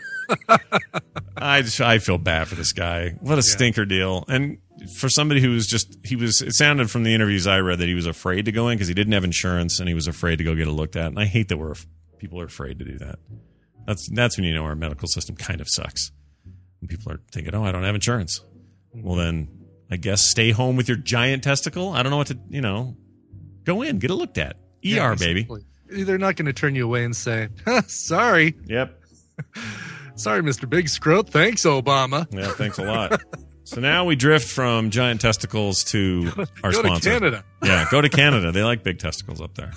I feel bad for this guy. What a stinker deal. And for somebody who was it sounded from the interviews I read that he was afraid to go in because he didn't have insurance and he was afraid to go get it looked at. And I hate that people are afraid to do that. That's when you know our medical system kind of sucks. When people are thinking, oh, I don't have insurance. Well, then I guess stay home with your giant testicle. I don't know what to, go in, get it looked at. ER, baby. They're not going to turn you away and say, sorry. Yep. Sorry, Mr. Big Scrote. Thanks, Obama. Yeah, thanks a lot. So now we drift from giant testicles to our sponsor. Go to Canada. Yeah, go to Canada. They like big testicles up there.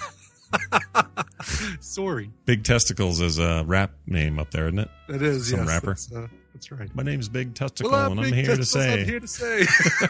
Sorry. Big Testicles is a rap name up there, isn't it? It is, Some yes. rapper. That's right. My name's Big Testicle, Well, and Big I'm here to say. I'm here to say.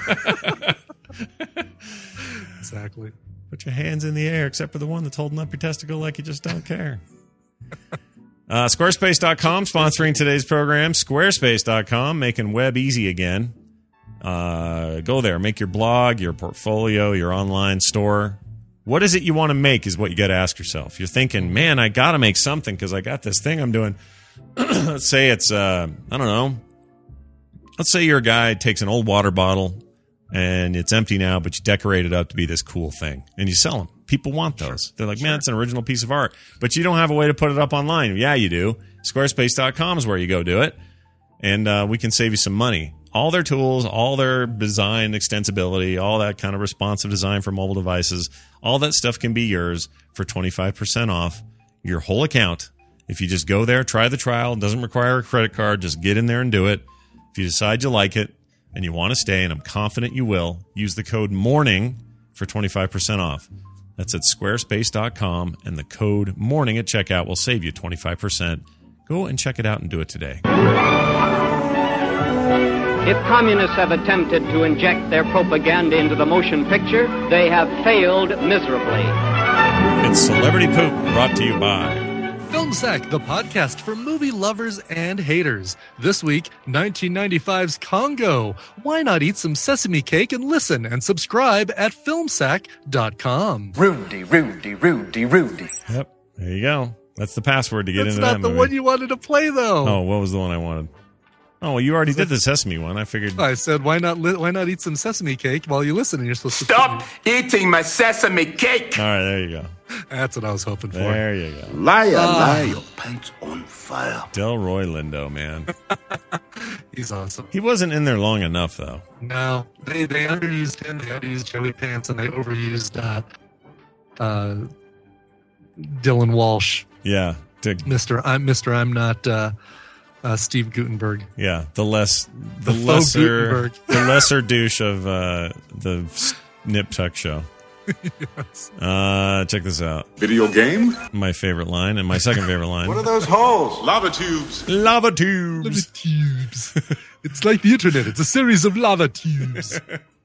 Exactly. Put your hands in the air, except for the one that's holding up your testicle like you just don't care. Squarespace.com sponsoring today's program. Squarespace.com making web easy again. Go there. Make your blog, your portfolio, your online store. What is it you want to make is what you got to ask yourself. You're thinking, man, I got to make something because I got this thing I'm doing. Let's say it's, I don't know. Let's say you're a guy who takes an old water bottle and it's empty now, but you decorate it up to be this cool thing and you sell them. People want those. Sure. They're like, man, it's an original piece of art, but you don't have a way to put it up online. Yeah, you do. Squarespace.com is where you go do it. And we can save you some money. All their tools, all their design extensibility, all that kind of responsive design for mobile devices, all that stuff can be yours for 25% off your whole account. If you just go there, try the trial, it doesn't require a credit card, just get in there and do it. If you decide you like it and you want to stay, and I'm confident you will, use the code MORNING for 25% off. That's at squarespace.com, and the code MORNING at checkout will save you 25%. Go and check it out and do it today. If communists have attempted to inject their propaganda into the motion picture, they have failed miserably. It's Celebrity Poop, brought to you by Film Sack, the podcast for movie lovers and haters. This week, 1995's Congo. Why not eat some sesame cake and listen and subscribe at filmsack.com. Rudy, Rudy, Rudy, Rudy. Yep, there you go. That's the password to get into that That's not the one you wanted to play, though. Oh, what was the one I wanted? Oh, well, you already did the sesame one. I figured. I said, why not eat some sesame cake while you listen? And you're supposed to stop eating my sesame cake. All right, there you go. That's what I was hoping for. There you go. Liar, your pants on fire. Delroy Lindo, man. He's awesome. He wasn't in there long enough, though. No, they underused him. They underused Joey Pants, and they overused Dylan Walsh. Yeah, Mr. I'm not. Steve Guttenberg. Yeah, the lesser douche of the Nip Tuck show. Yes. Check this out. Video game? My favorite line and my second favorite line. What are those holes? Lava tubes. Lava tubes. Lava tubes. It's like the internet. It's a series of lava tubes.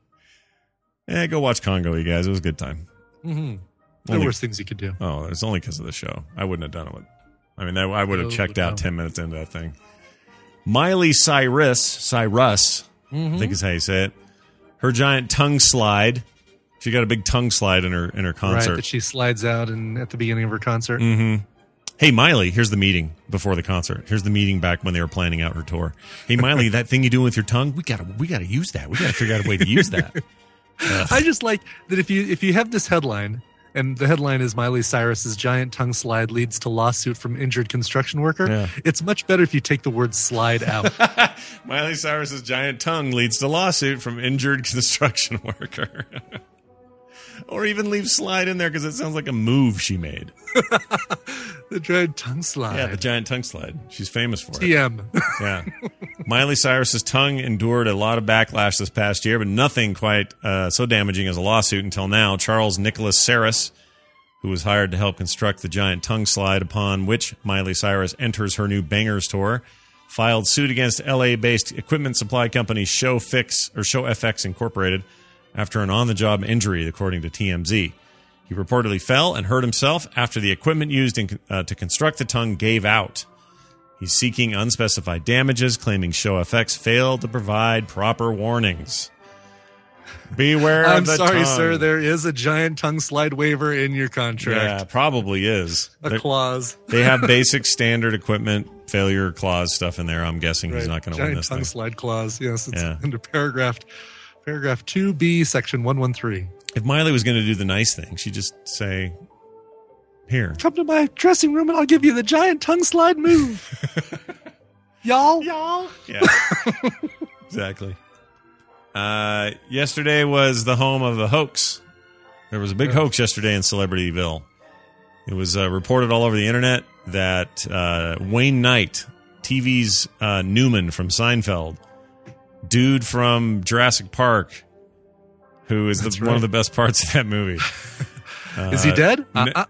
Yeah, go watch Congo, you guys. It was a good time. Mm-hmm. There were worse things you could do. Oh, it's only because of the show. I wouldn't have done it. I mean, I would have checked out 10 minutes into that thing. Miley Cyrus, I think is how you say it. Her giant tongue slide. She got a big tongue slide in her concert. Right, that she slides out at the beginning of her concert. Mm-hmm. Hey, Miley, here's the meeting before the concert. Here's the meeting back when they were planning out her tour. Hey, Miley, that thing you do with your tongue, we gotta use that. We gotta figure out a way to use that. I just like that if you have this headline, and the headline is Miley Cyrus's giant tongue slide leads to lawsuit from injured construction worker. Yeah. It's much better if you take the word slide out. Miley Cyrus's giant tongue leads to lawsuit from injured construction worker. Or even leave slide in there because it sounds like a move she made. The giant tongue slide. Yeah, the giant tongue slide. She's famous for it. TM. Yeah. Miley Cyrus's tongue endured a lot of backlash this past year, but nothing quite so damaging as a lawsuit until now. Charles Nicholas Saris, who was hired to help construct the giant tongue slide upon which Miley Cyrus enters her new Bangers tour, filed suit against LA-based equipment supply company ShowFX Incorporated after an on-the-job injury, according to TMZ. He reportedly fell and hurt himself after the equipment used to construct the tongue gave out. He's seeking unspecified damages, claiming ShowFX failed to provide proper warnings. Beware I'm of the sorry, tongue. sir. There is a giant tongue slide waiver in your contract. Yeah, probably is. A clause. They have basic standard equipment failure clause stuff in there. I'm guessing he's not going to win this tongue thing. slide clause. Yes, it's under paragraph 2B, section 113. If Miley was going to do the nice thing, she'd just say, here. Come to my dressing room and I'll give you the giant tongue slide move. Y'all. Yeah. Exactly. Yesterday was the home of a hoax. There was a big hoax yesterday in Celebrityville. It was reported all over the internet that Wayne Knight, TV's Newman from Seinfeld, dude from Jurassic Park, who is one of the best parts of that movie. Is he dead?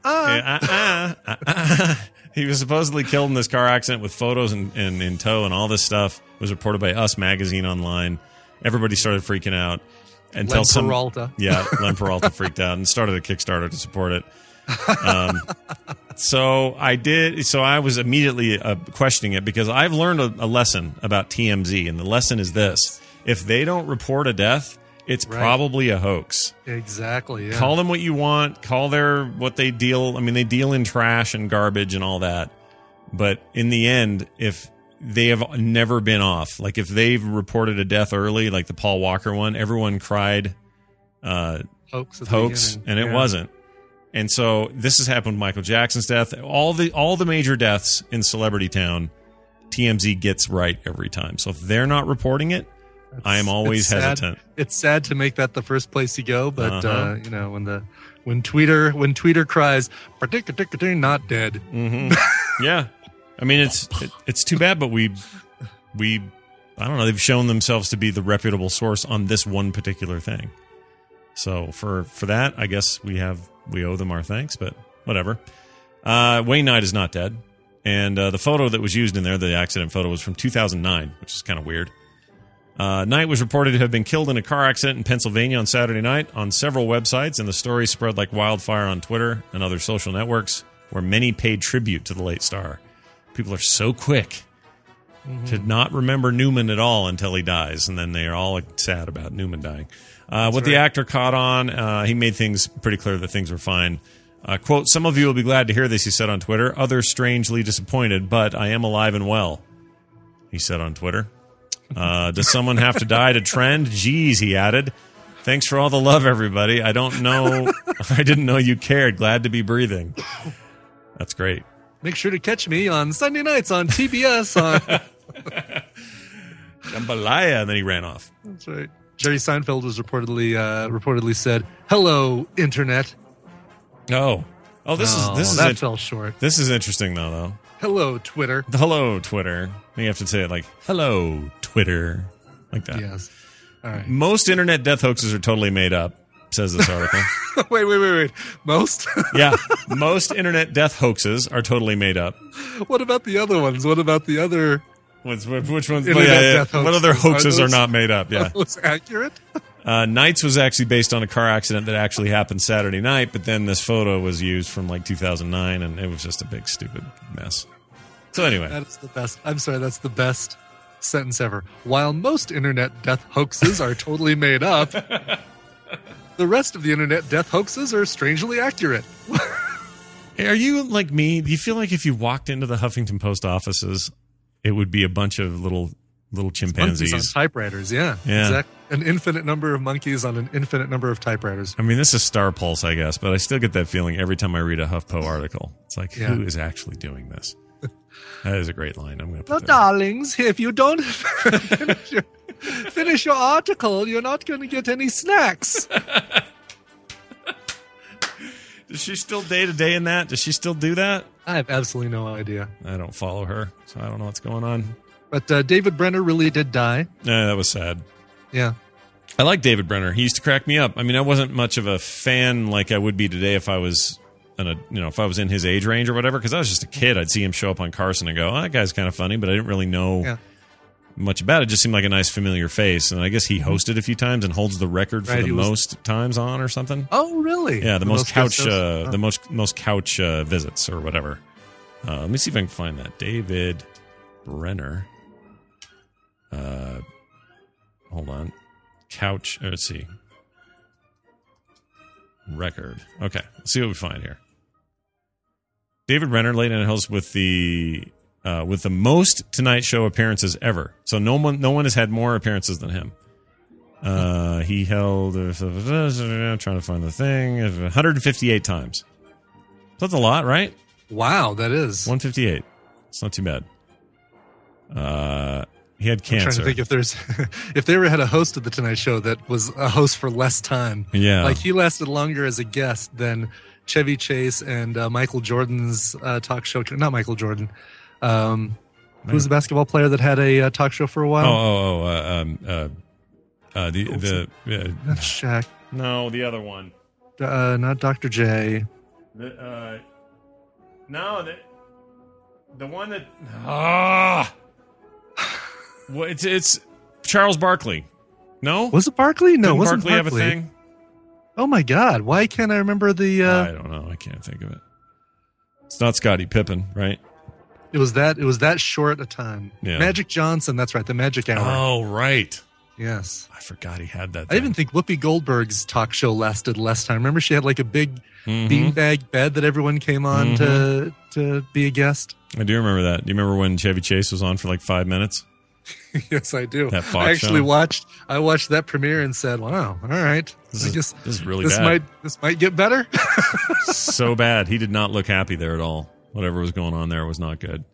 He was supposedly killed in this car accident with photos in tow and all this stuff. It was reported by Us Magazine online. Everybody started freaking out. Until Len Peralta. Len Peralta freaked out and started a Kickstarter to support it. So I was immediately questioning it because I've learned a lesson about TMZ, and the lesson is this: if they don't report a death, it's probably a hoax. Exactly. Yeah. Call them what you want. Call what they deal. I mean, they deal in trash and garbage and all that. But in the end, if they have never been off, like if they've reported a death early, like the Paul Walker one, everyone cried hoax, and it wasn't. And so this has happened with Michael Jackson's death. All the major deaths in Celebrity Town, TMZ gets right every time. So if they're not reporting it, I am always hesitant. It's sad to make that the first place you go, but when Twitter cries, not dead. Mm-hmm. Yeah, I mean it's too bad, but we I don't know. They've shown themselves to be the reputable source on this one particular thing. So for that, I guess we owe them our thanks, but whatever. Wayne Knight is not dead, and the photo that was used in there, the accident photo, was from 2009, which is kind of weird. Knight was reported to have been killed in a car accident in Pennsylvania on Saturday night on several websites, and the story spread like wildfire on Twitter and other social networks, where many paid tribute to the late star. People are so quick to not remember Newman at all until he dies, and then they are all sad about Newman dying. The actor caught on, he made things pretty clear that things were fine. Quote, "Some of you will be glad to hear this," he said on Twitter. "Others strangely disappointed, but I am alive and well," he said on Twitter. Does someone have to die to trend? Geez, he added. "Thanks for all the love, everybody. I didn't know you cared. Glad to be breathing." That's great. Make sure to catch me on Sunday nights on TBS. Jambalaya, and then he ran off. That's right. Jerry Seinfeld was reportedly said, "Hello, Internet." Oh, that fell short. This is interesting though. Hello, Twitter. Hello, Twitter. You have to say it like, "Hello, Twitter," like that. Yes. All right. Most internet death hoaxes are totally made up. says this article. Wait. Most? Yeah, most internet death hoaxes are totally made up. What about the other ones? What about the other? Which ones? Internet death What other hoaxes are not made up? Yeah. Are those accurate? Knights was actually based on a car accident that actually happened Saturday night, but then this photo was used from like 2009, and it was just a big, stupid mess. So anyway. That's the best. I'm sorry, that's the best sentence ever. While most internet death hoaxes are totally made up, the rest of the internet death hoaxes are strangely accurate. Are you like me? Do you feel like if you walked into the Huffington Post offices, it would be a bunch of little chimpanzees monkeys on typewriters? Yeah. Exactly. An infinite number of monkeys on an infinite number of typewriters. I mean, this is Star Pulse, I guess, but I still get that feeling every time I read a HuffPo article. It's like, who is actually doing this? That is a great line. I'm going to put that. Darlings, if you don't finish your article, you're not going to get any snacks. Is she still day-to-day in that? Does she still do that? I have absolutely no idea. I don't follow her, so I don't know what's going on. But David Brenner really did die. Yeah, that was sad. Yeah. I like David Brenner. He used to crack me up. I mean, I wasn't much of a fan like I would be today if I was if I was in his age range or whatever, because I was just a kid. I'd see him show up on Carson and go, oh, that guy's kind of funny, but I didn't really know much about it. It just seemed like a nice, familiar face. And I guess he hosted a few times and holds the record for the most times on or something. Oh, really? Yeah, the most couch visits or whatever. Let me see if I can find that. David Brenner. Hold on. Couch. Let's see. Record. Okay. Let's see what we find here. David Brenner, late night host with the most Tonight Show appearances ever. So no one has had more appearances than him. He held. I'm trying to find the thing. 158 times. That's a lot, right? Wow, that is 158. It's not too bad. He had cancer. I'm trying to think if they ever had a host of the Tonight Show that was a host for less time. Yeah, like he lasted longer as a guest than Chevy Chase and Michael Jordan's talk show. Not Michael Jordan. Who was the basketball player that had a talk show for a while? Not Shaq. No, the other one. Not Dr. J. The one that. Well, it's Charles Barkley. No, was it Barkley? No, wasn't Barkley Barkley have a thing? Oh my God! Why can't I remember the? I don't know. I can't think of it. It's not Scottie Pippen, right? It was that short a time. Yeah. Magic Johnson. That's right. The Magic Hour. Oh, right. Yes. I forgot he had that. I even think Whoopi Goldberg's talk show lasted less time. Remember, she had like a big beanbag bed that everyone came on to be a guest. I do remember that. Do you remember when Chevy Chase was on for like 5 minutes? Yes, I do. That Fox I actually show? watched that premiere and said, "Wow, all right, This is really bad. This might get better." So bad. He did not look happy there at all. Whatever was going on there was not good.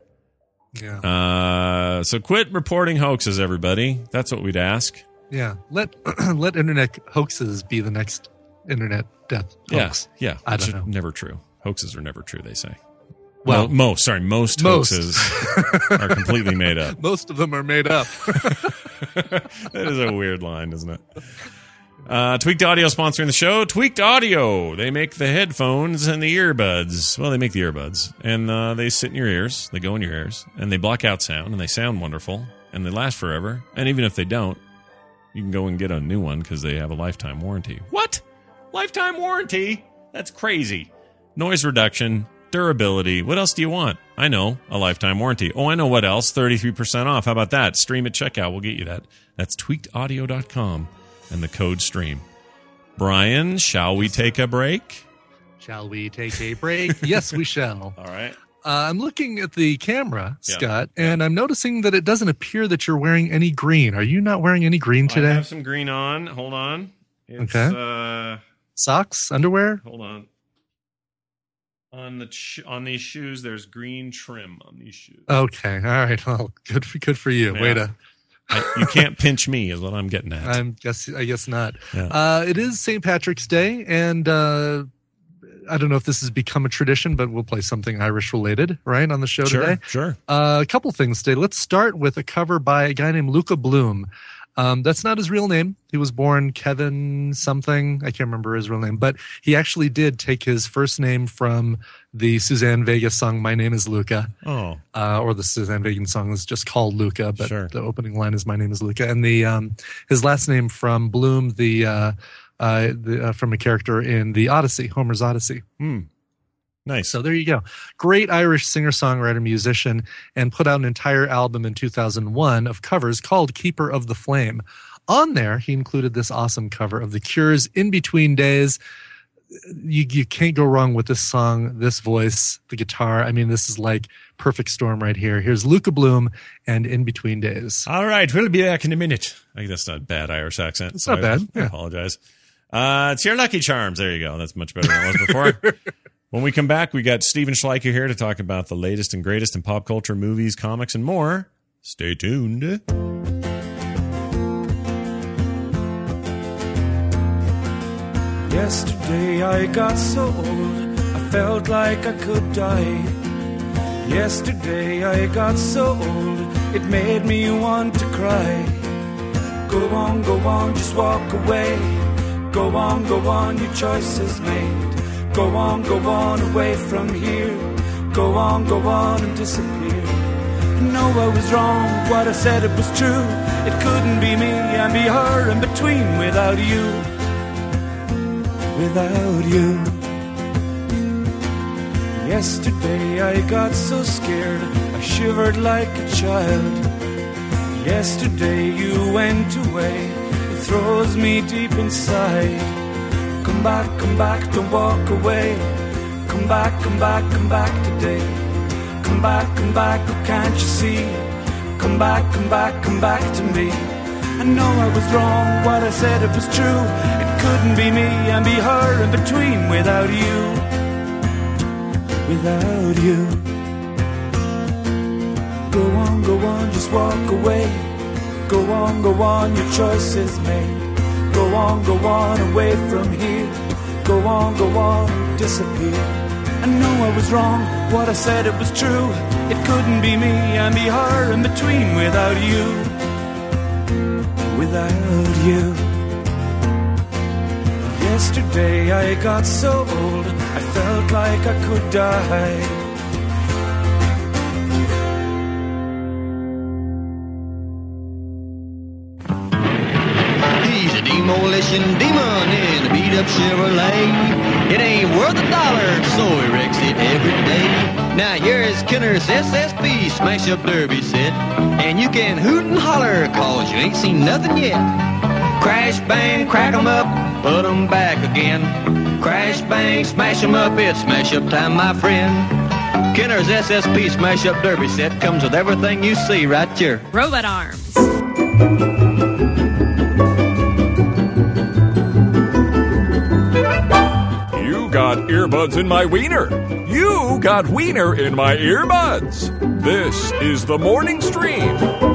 Yeah. So quit reporting hoaxes, everybody. That's what we'd ask. Yeah. Let internet hoaxes be the next internet death hoax. Yeah. I don't know. Never true. Hoaxes are never true, they say. Well, most hoaxes are completely made up. Most of them are made up. That is a weird line, isn't it? Tweaked Audio sponsoring the show. Tweaked Audio. They make the headphones and the earbuds. Well, they make the earbuds. And they sit in your ears. They go in your ears. And they block out sound. And they sound wonderful. And they last forever. And even if they don't, you can go and get a new one because they have a lifetime warranty. What? Lifetime warranty? That's crazy. Noise reduction. Durability. What else do you want? I know. A lifetime warranty. Oh, I know what else. 33% off. How about that? Stream at checkout. We'll get you that. That's tweakedaudio.com and the code STREAM. Brian, shall we take a break? Shall we take a break? Yes, we shall. All right. I'm looking at the camera, Scott, and I'm noticing that it doesn't appear that you're wearing any green. Are you not wearing any green today? I have some green on. Hold on. It's, okay. Socks? Underwear? Hold on. On these shoes, there's green trim on these shoes. Okay, all right. Well, good for you. Yeah. Way to. You can't pinch me, is what I'm getting at. I guess not. Yeah. It is St. Patrick's Day, and I don't know if this has become a tradition, but we'll play something Irish related, right, on the show today. Sure. A couple things today. Let's start with a cover by a guy named Luca Bloom. That's not his real name. He was born Kevin something. I can't remember his real name, but he actually did take his first name from the Suzanne Vega song "My Name Is Luca." Oh, or the Suzanne Vega song is just called Luca, but Sure. the opening line is "My Name Is Luca," and the his last name from Bloom, from a character in the Odyssey, Homer's Odyssey. Nice. So there you go. Great Irish singer-songwriter, musician, and put out an entire album in 2001 of covers called Keeper of the Flame. On there, he included this awesome cover of The Cure's In Between Days. You can't go wrong with this song, this voice, the guitar. I mean, this is like perfect storm right here. Here's Luca Bloom and In Between Days. All right, we'll be back in a minute. I think that's not a bad Irish accent. It's not bad. I apologize. It's your Lucky Charms. There you go. That's much better than it was before. When we come back, we got Steven Schleicher here to talk about the latest and greatest in pop culture, movies, comics, and more. Stay tuned. Yesterday I got so old, I felt like I could die. Yesterday I got so old, it made me want to cry. Go on, just walk away. Go on, your choice is made. Go on, away from here. Go on and disappear. I know I was wrong, what I said it was true. It couldn't be me and be her in between without you. Without you. Yesterday I got so scared, I shivered like a child. Yesterday you went away, it throws me deep inside. Come back, don't walk away. Come back today. Come back, oh can't you see? Come back to me. I know I was wrong, what I said it was true. It couldn't be me and be her in between without you. Without you. Go on, just walk away. Go on, your choice is made. Go on, away from here. Go on, disappear. I know I was wrong, what I said it was true. It couldn't be me and be her in between without you. Without you. Yesterday I got so old, I felt like I could die. Demolition demon in a beat-up Chevrolet. It ain't worth $1, so he wrecks it every day. Now here's Kenner's SSP smash-up derby set, and you can hoot and holler, cause you ain't seen nothing yet. Crash, bang, crack 'em up, put 'em back again. Crash, bang, smash 'em up, it's smash-up time, my friend. Kenner's SSP smash-up derby set comes with everything you see right here. Robot arms. You got earbuds in my wiener. You got wiener in my earbuds. This is the morning stream.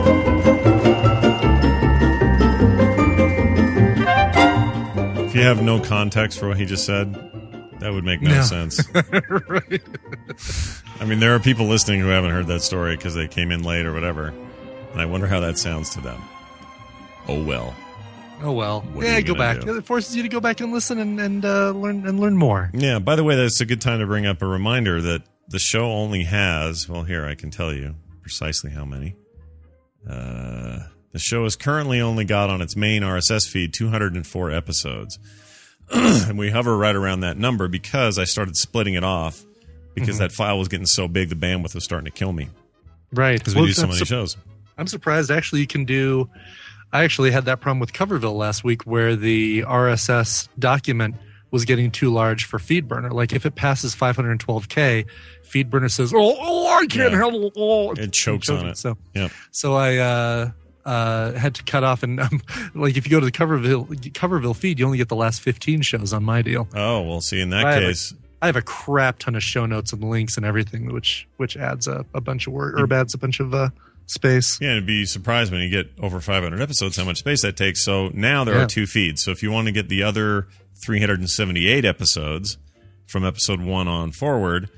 If you have no context for what he just said, that would make no sense. Right. I mean, there are people listening who haven't heard that story because they came in late or whatever, and I wonder how that sounds to them. Oh well. Oh well. What are Yeah, you go gonna back. do? It forces you to go back and listen and learn more. Yeah, by the way, that's a good time to bring up a reminder that the show only has, well, here, I can tell you precisely how many. The show has currently only got on its main RSS feed 204 episodes. And we hover right around that number because I started splitting it off because that file was getting so big, the bandwidth was starting to kill me. Right. Because we do so many shows. I'm surprised actually you can do. I actually had that problem with Coverville last week where the RSS document was getting too large for FeedBurner. Like if it passes 512K, FeedBurner says, "Oh, I can't handle it." Oh, it chokes on it. So I had to cut off, and like if you go to the Coverville feed, you only get the last 15 shows on my deal. Oh, well, see, in that case, I have a crap ton of show notes and links and everything, which adds a bunch of work or adds a bunch of space. Yeah, it'd be surprised when you get over 500 episodes how much space that takes. So now there are two feeds. So if you want to get the other 378 episodes from episode 1 on forward,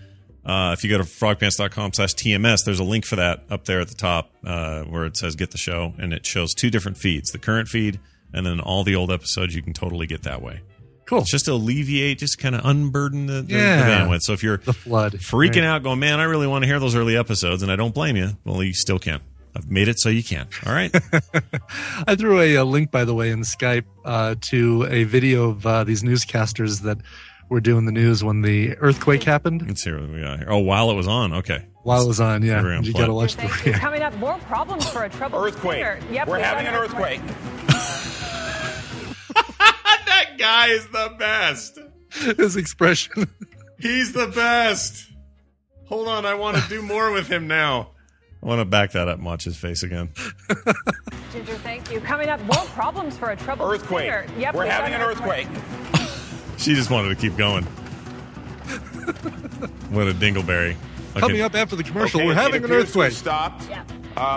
If you go to frogpants.com/TMS, there's a link for that up there at the top where it says get the show, and it shows 2 different feeds, the current feed and then all the old episodes. You can totally get that way. Cool. It's just to alleviate, just kind of unburden the bandwidth. So if you're the flood freaking out going, man, I really want to hear those early episodes, and I don't blame you, well, you still can. I've made it so you can. All right. I threw a link, by the way, in Skype to a video of these newscasters that were doing the news when the earthquake happened. Let's see what we got here. Oh, while it was on. Okay. While it was on, yeah. You got to watch the reaction. Coming up, more problems for a troubled earthquake. Twitter. Yep, We're having an earthquake. That guy is the best. His expression. He's the best. Hold on. I want to do more with him now. I want to back that up and watch his face again. Ginger, thank you. Coming up, more problems for a troubled earthquake. Twitter. Yep, We're having an earthquake. She just wanted to keep going. What a dingleberry. Okay. Coming up after the commercial, Okay, we're having an earthquake. Stopped. Yeah.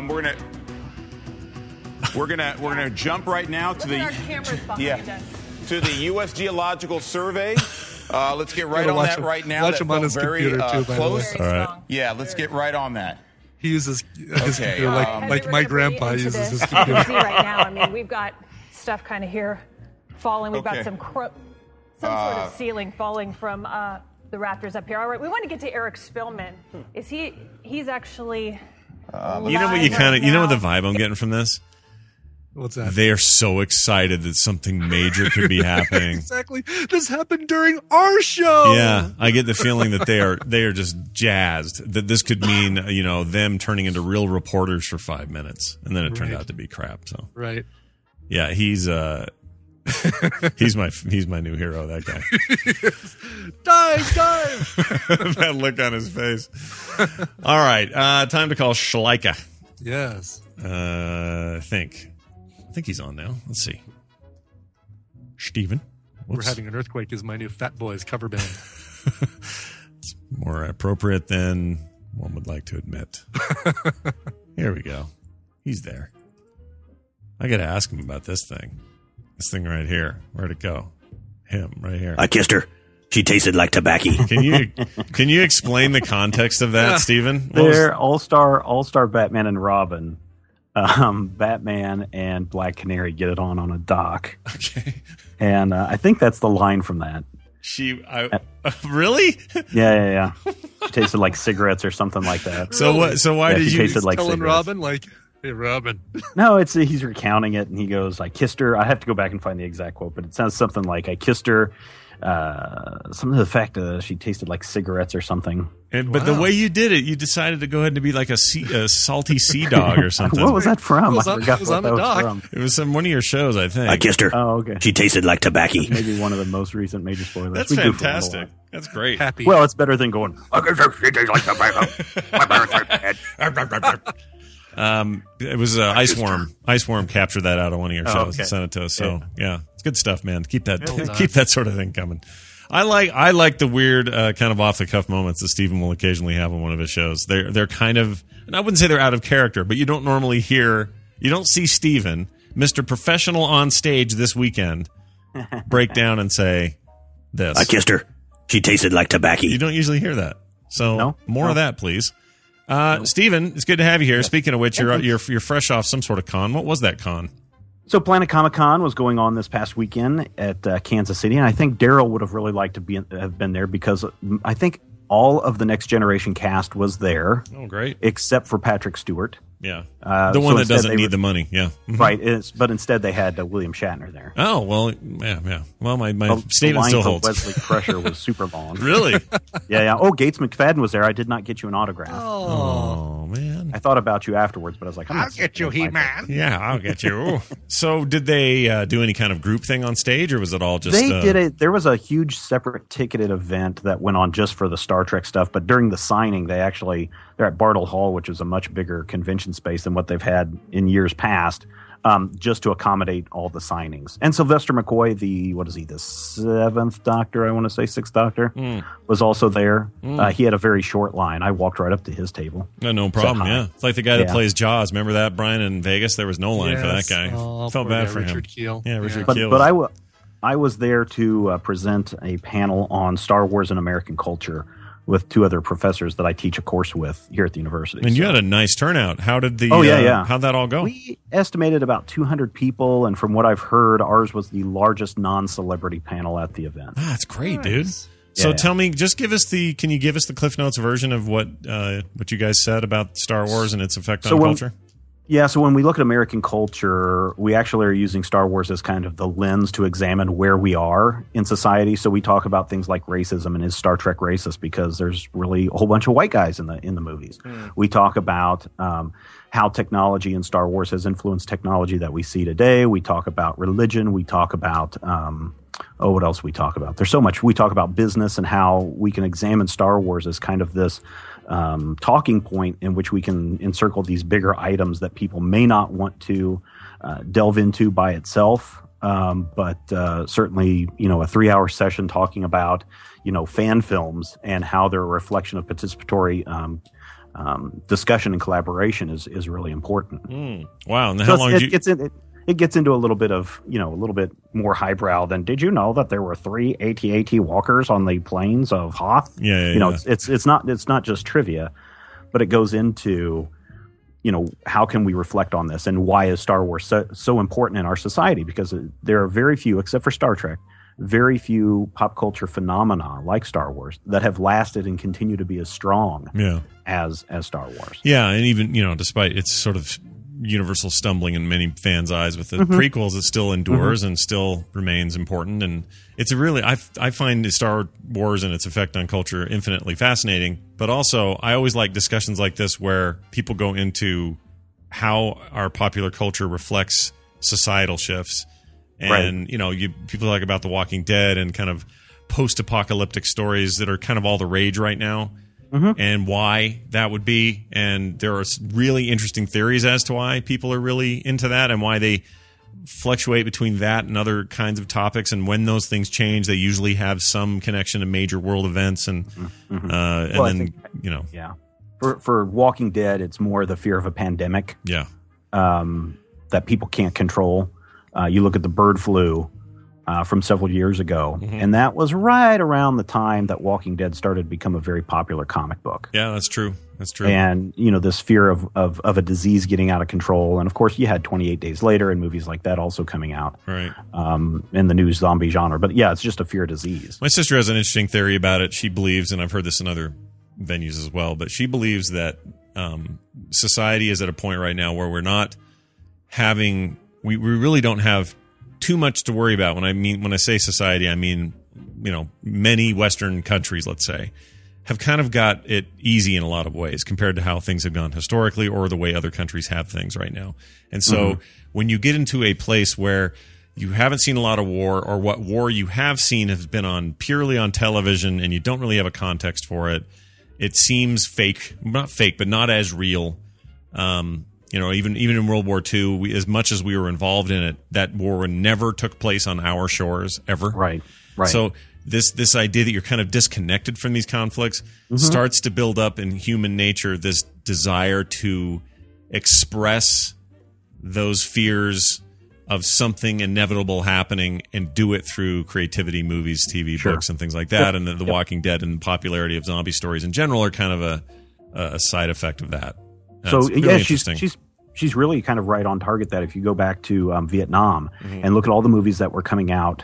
We're gonna jump right now to Look at our cameras behind us. to the U.S. Geological Survey. Let's get right on watch that him- right now. watch That him on felt his very, computer, too, by the way. close. All right. Yeah, let's get right on that. He uses his Okay, computer like my grandpa Into uses this, his you can computer. see right now. I mean, we've got stuff kind of here falling. We've Okay. got some sort of ceiling falling from the rafters up here. All right, we want to get to Eric Spillman. He's actually You know what you know what the vibe I'm getting from this? What's that? They are so excited that something major could be happening. Exactly. This happened during our show. Yeah, I get the feeling that they are just jazzed that this could mean them turning into real reporters for 5 minutes, and then it turned out to be crap. So Right. yeah, he's he's my new hero. That guy. Dive. That look on his face. All right, time to call Schleicher. Yes. I think he's on now. Let's see. Steven. We're having an earthquake is my new Fat Boys cover band. It's more appropriate than one would like to admit. Here we go. He's there. I got to ask him about this thing. This thing right here. Where'd it go? Him right here. I kissed her. She tasted like tobacco. Can you explain the context of that, Steven? They're all-star Batman and Robin. Batman and Black Canary get it on a dock. Okay. And I think that's the line from that. Really? Yeah. She tasted like cigarettes or something like that. So what? So why did she you tasted like telling cigarettes. Robin like, hey Robin? No, he's recounting it, and he goes, "I kissed her." I have to go back and find the exact quote, but it sounds something like, "I kissed her." Some of the fact that she tasted like cigarettes or something. But the way you did it, you decided to go ahead and be like a salty sea dog or something. What was that from? It I forgot what that was from. It was one of your shows, I think. I kissed her. Oh, okay. She tasted like tobacco. Maybe one of the most recent major spoilers. That's We goof around a fantastic. lot. That's great. Happy. Well, it's better than going, I kissed her. She tasted like tobacco. My parents are dead. It was Iceworm. Iceworm captured that out of one of your shows okay. and sent it to us. So yeah, it's good stuff, man. Keep that done. keep that sort of thing coming. I like the weird kind of off the cuff moments that Steven will occasionally have on one of his shows. They're kind of, and I wouldn't say they're out of character, but you don't see Steven, Mr. Professional on stage this weekend, break down and say this. I kissed her. She tasted like tobacco. You don't usually hear that. So more No. of that, please. Steven, it's good to have you here. Speaking of which, you're fresh off some sort of con. What was that con? So Planet Comic Con was going on this past weekend at Kansas City, and I think Daryl would have really liked to have been there because I think all of the Next Generation cast was there. Oh, great. Except for Patrick Stewart. Yeah. The one that doesn't need the money. Yeah. Mm-hmm. Right. But instead they had William Shatner there. Oh, well, yeah. Well, my statement line still for holds. Wesley Crusher was super long. Really? Yeah. Oh, Gates McFadden was there. I did not get you an autograph. Oh, man. I thought about you afterwards, but I was like, I'll get you, He-Man. Yeah, I'll get you. So did they do any kind of group thing on stage, or was it all just... They did it. There was a huge separate ticketed event that went on just for the Star Trek stuff, but during the signing, they're at Bartle Hall, which is a much bigger convention space than what they've had in years past, just to accommodate all the signings. And Sylvester McCoy, the 7th Doctor, I want to say 6th Doctor, was also there. He had a very short line. I walked right up to his table. No problem, yeah. It's like the guy that Yeah. plays Jaws. Remember that, Brian, in Vegas? There was no line for that guy. Oh, Felt poor bad guy, for him. Richard Kiel. Yeah, Richard But Kiel. I was there to present a panel on Star Wars and American culture with two other professors that I teach a course with here at the university. And you had a nice turnout. How did the how'd that all go? We estimated about 200 people, and from what I've heard, ours was the largest non-celebrity panel at the event. That's great, dude. So tell me, can you give us the Cliff Notes version of what you guys said about Star Wars and its effect on culture? Yeah, so when we look at American culture, we actually are using Star Wars as kind of the lens to examine where we are in society. So we talk about things like racism, and is Star Trek racist because there's really a whole bunch of white guys in the movies. We talk about how technology in Star Wars has influenced technology that we see today. We talk about religion. We talk about what else we talk about? There's so much. We talk about business and how we can examine Star Wars as kind of this talking point in which we can encircle these bigger items that people may not want to delve into by itself. But certainly, a 3-hour session talking about, fan films and how they're a reflection of participatory discussion and collaboration is really important. Wow. And how long it gets into a little bit of, a little bit more highbrow than, did you know that there were 3 AT-AT walkers on the plains of Hoth? It's not just trivia, but it goes into, how can we reflect on this, and why is Star Wars so important in our society? Because there are very few, except for Star Trek, very few pop culture phenomena like Star Wars that have lasted and continue to be as strong as Star Wars. Yeah, and even, despite its sort of universal stumbling in many fans' eyes with the prequels, it still endures and still remains important. And it's I find Star Wars and its effect on culture infinitely fascinating. But also, I always like discussions like this where people go into how our popular culture reflects societal shifts. And, people talk about The Walking Dead and kind of post-apocalyptic stories that are kind of all the rage right now. And why that would be. And there are really interesting theories as to why people are really into that and why they fluctuate between that and other kinds of topics. And when those things change, they usually have some connection to major world events. And For Walking Dead, it's more the fear of a pandemic. That people can't control. You look at the bird flu from several years ago, and that was right around the time that Walking Dead started to become a very popular comic book. Yeah, that's true. That's true. And, this fear of a disease getting out of control. And, of course, you had 28 Days Later and movies like that also coming out in the new zombie genre. But, yeah, it's just a fear of disease. My sister has an interesting theory about it. She believes, and I've heard this in other venues as well, but she believes that society is at a point right now where we're not having – we really don't have – too much to worry about. When I say society, I mean, many Western countries, let's say, have kind of got it easy in a lot of ways compared to how things have gone historically or the way other countries have things right now. And so when you get into a place where you haven't seen a lot of war, or what war you have seen has been purely on television and you don't really have a context for it, it seems fake, not fake, but not as real. Even in World War II, as much as we were involved in it, that war never took place on our shores ever. Right. So this idea that you're kind of disconnected from these conflicts starts to build up in human nature, this desire to express those fears of something inevitable happening and do it through creativity, movies, TV, books, and things like that. And the Walking Dead and the popularity of zombie stories in general are kind of a side effect of that. So really she's really kind of right on target. That if you go back to Vietnam and look at all the movies that were coming out,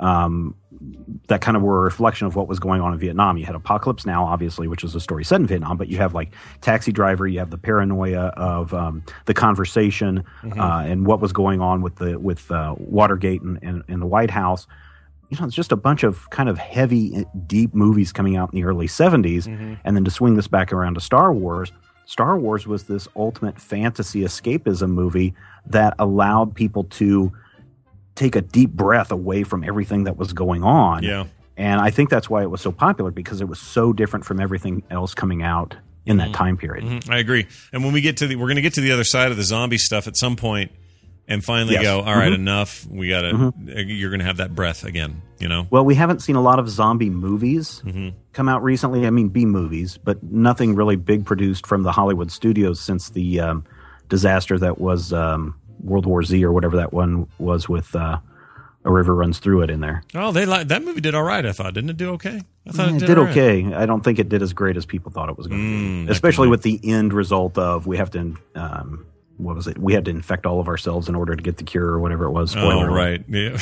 that kind of were a reflection of what was going on in Vietnam. You had Apocalypse Now, obviously, which is a story set in Vietnam, but you have like Taxi Driver, you have the paranoia of The Conversation, and what was going on with Watergate and the White House. It's just a bunch of kind of heavy, deep movies coming out in the early 70s, and then to swing this back around to Star Wars. Star Wars was this ultimate fantasy escapism movie that allowed people to take a deep breath away from everything that was going on. Yeah. And I think that's why it was so popular, because it was so different from everything else coming out in that time period. I agree. And when we get to we're going to get to the other side of the zombie stuff at some point and finally go, all right, enough. We got to, you're going to have that breath again, Well, we haven't seen a lot of zombie movies come out recently. I mean, B movies, but nothing really big produced from the Hollywood studios since the disaster that was World War Z or whatever that one was with a river runs through it in there. Oh, that movie did all right. I thought, didn't it do okay? I thought it did okay. I don't think it did as great as people thought it was going to be, especially with the end result of we have to. What was it? We had to infect all of ourselves in order to get the cure or whatever it was. Spoiler right. Yeah.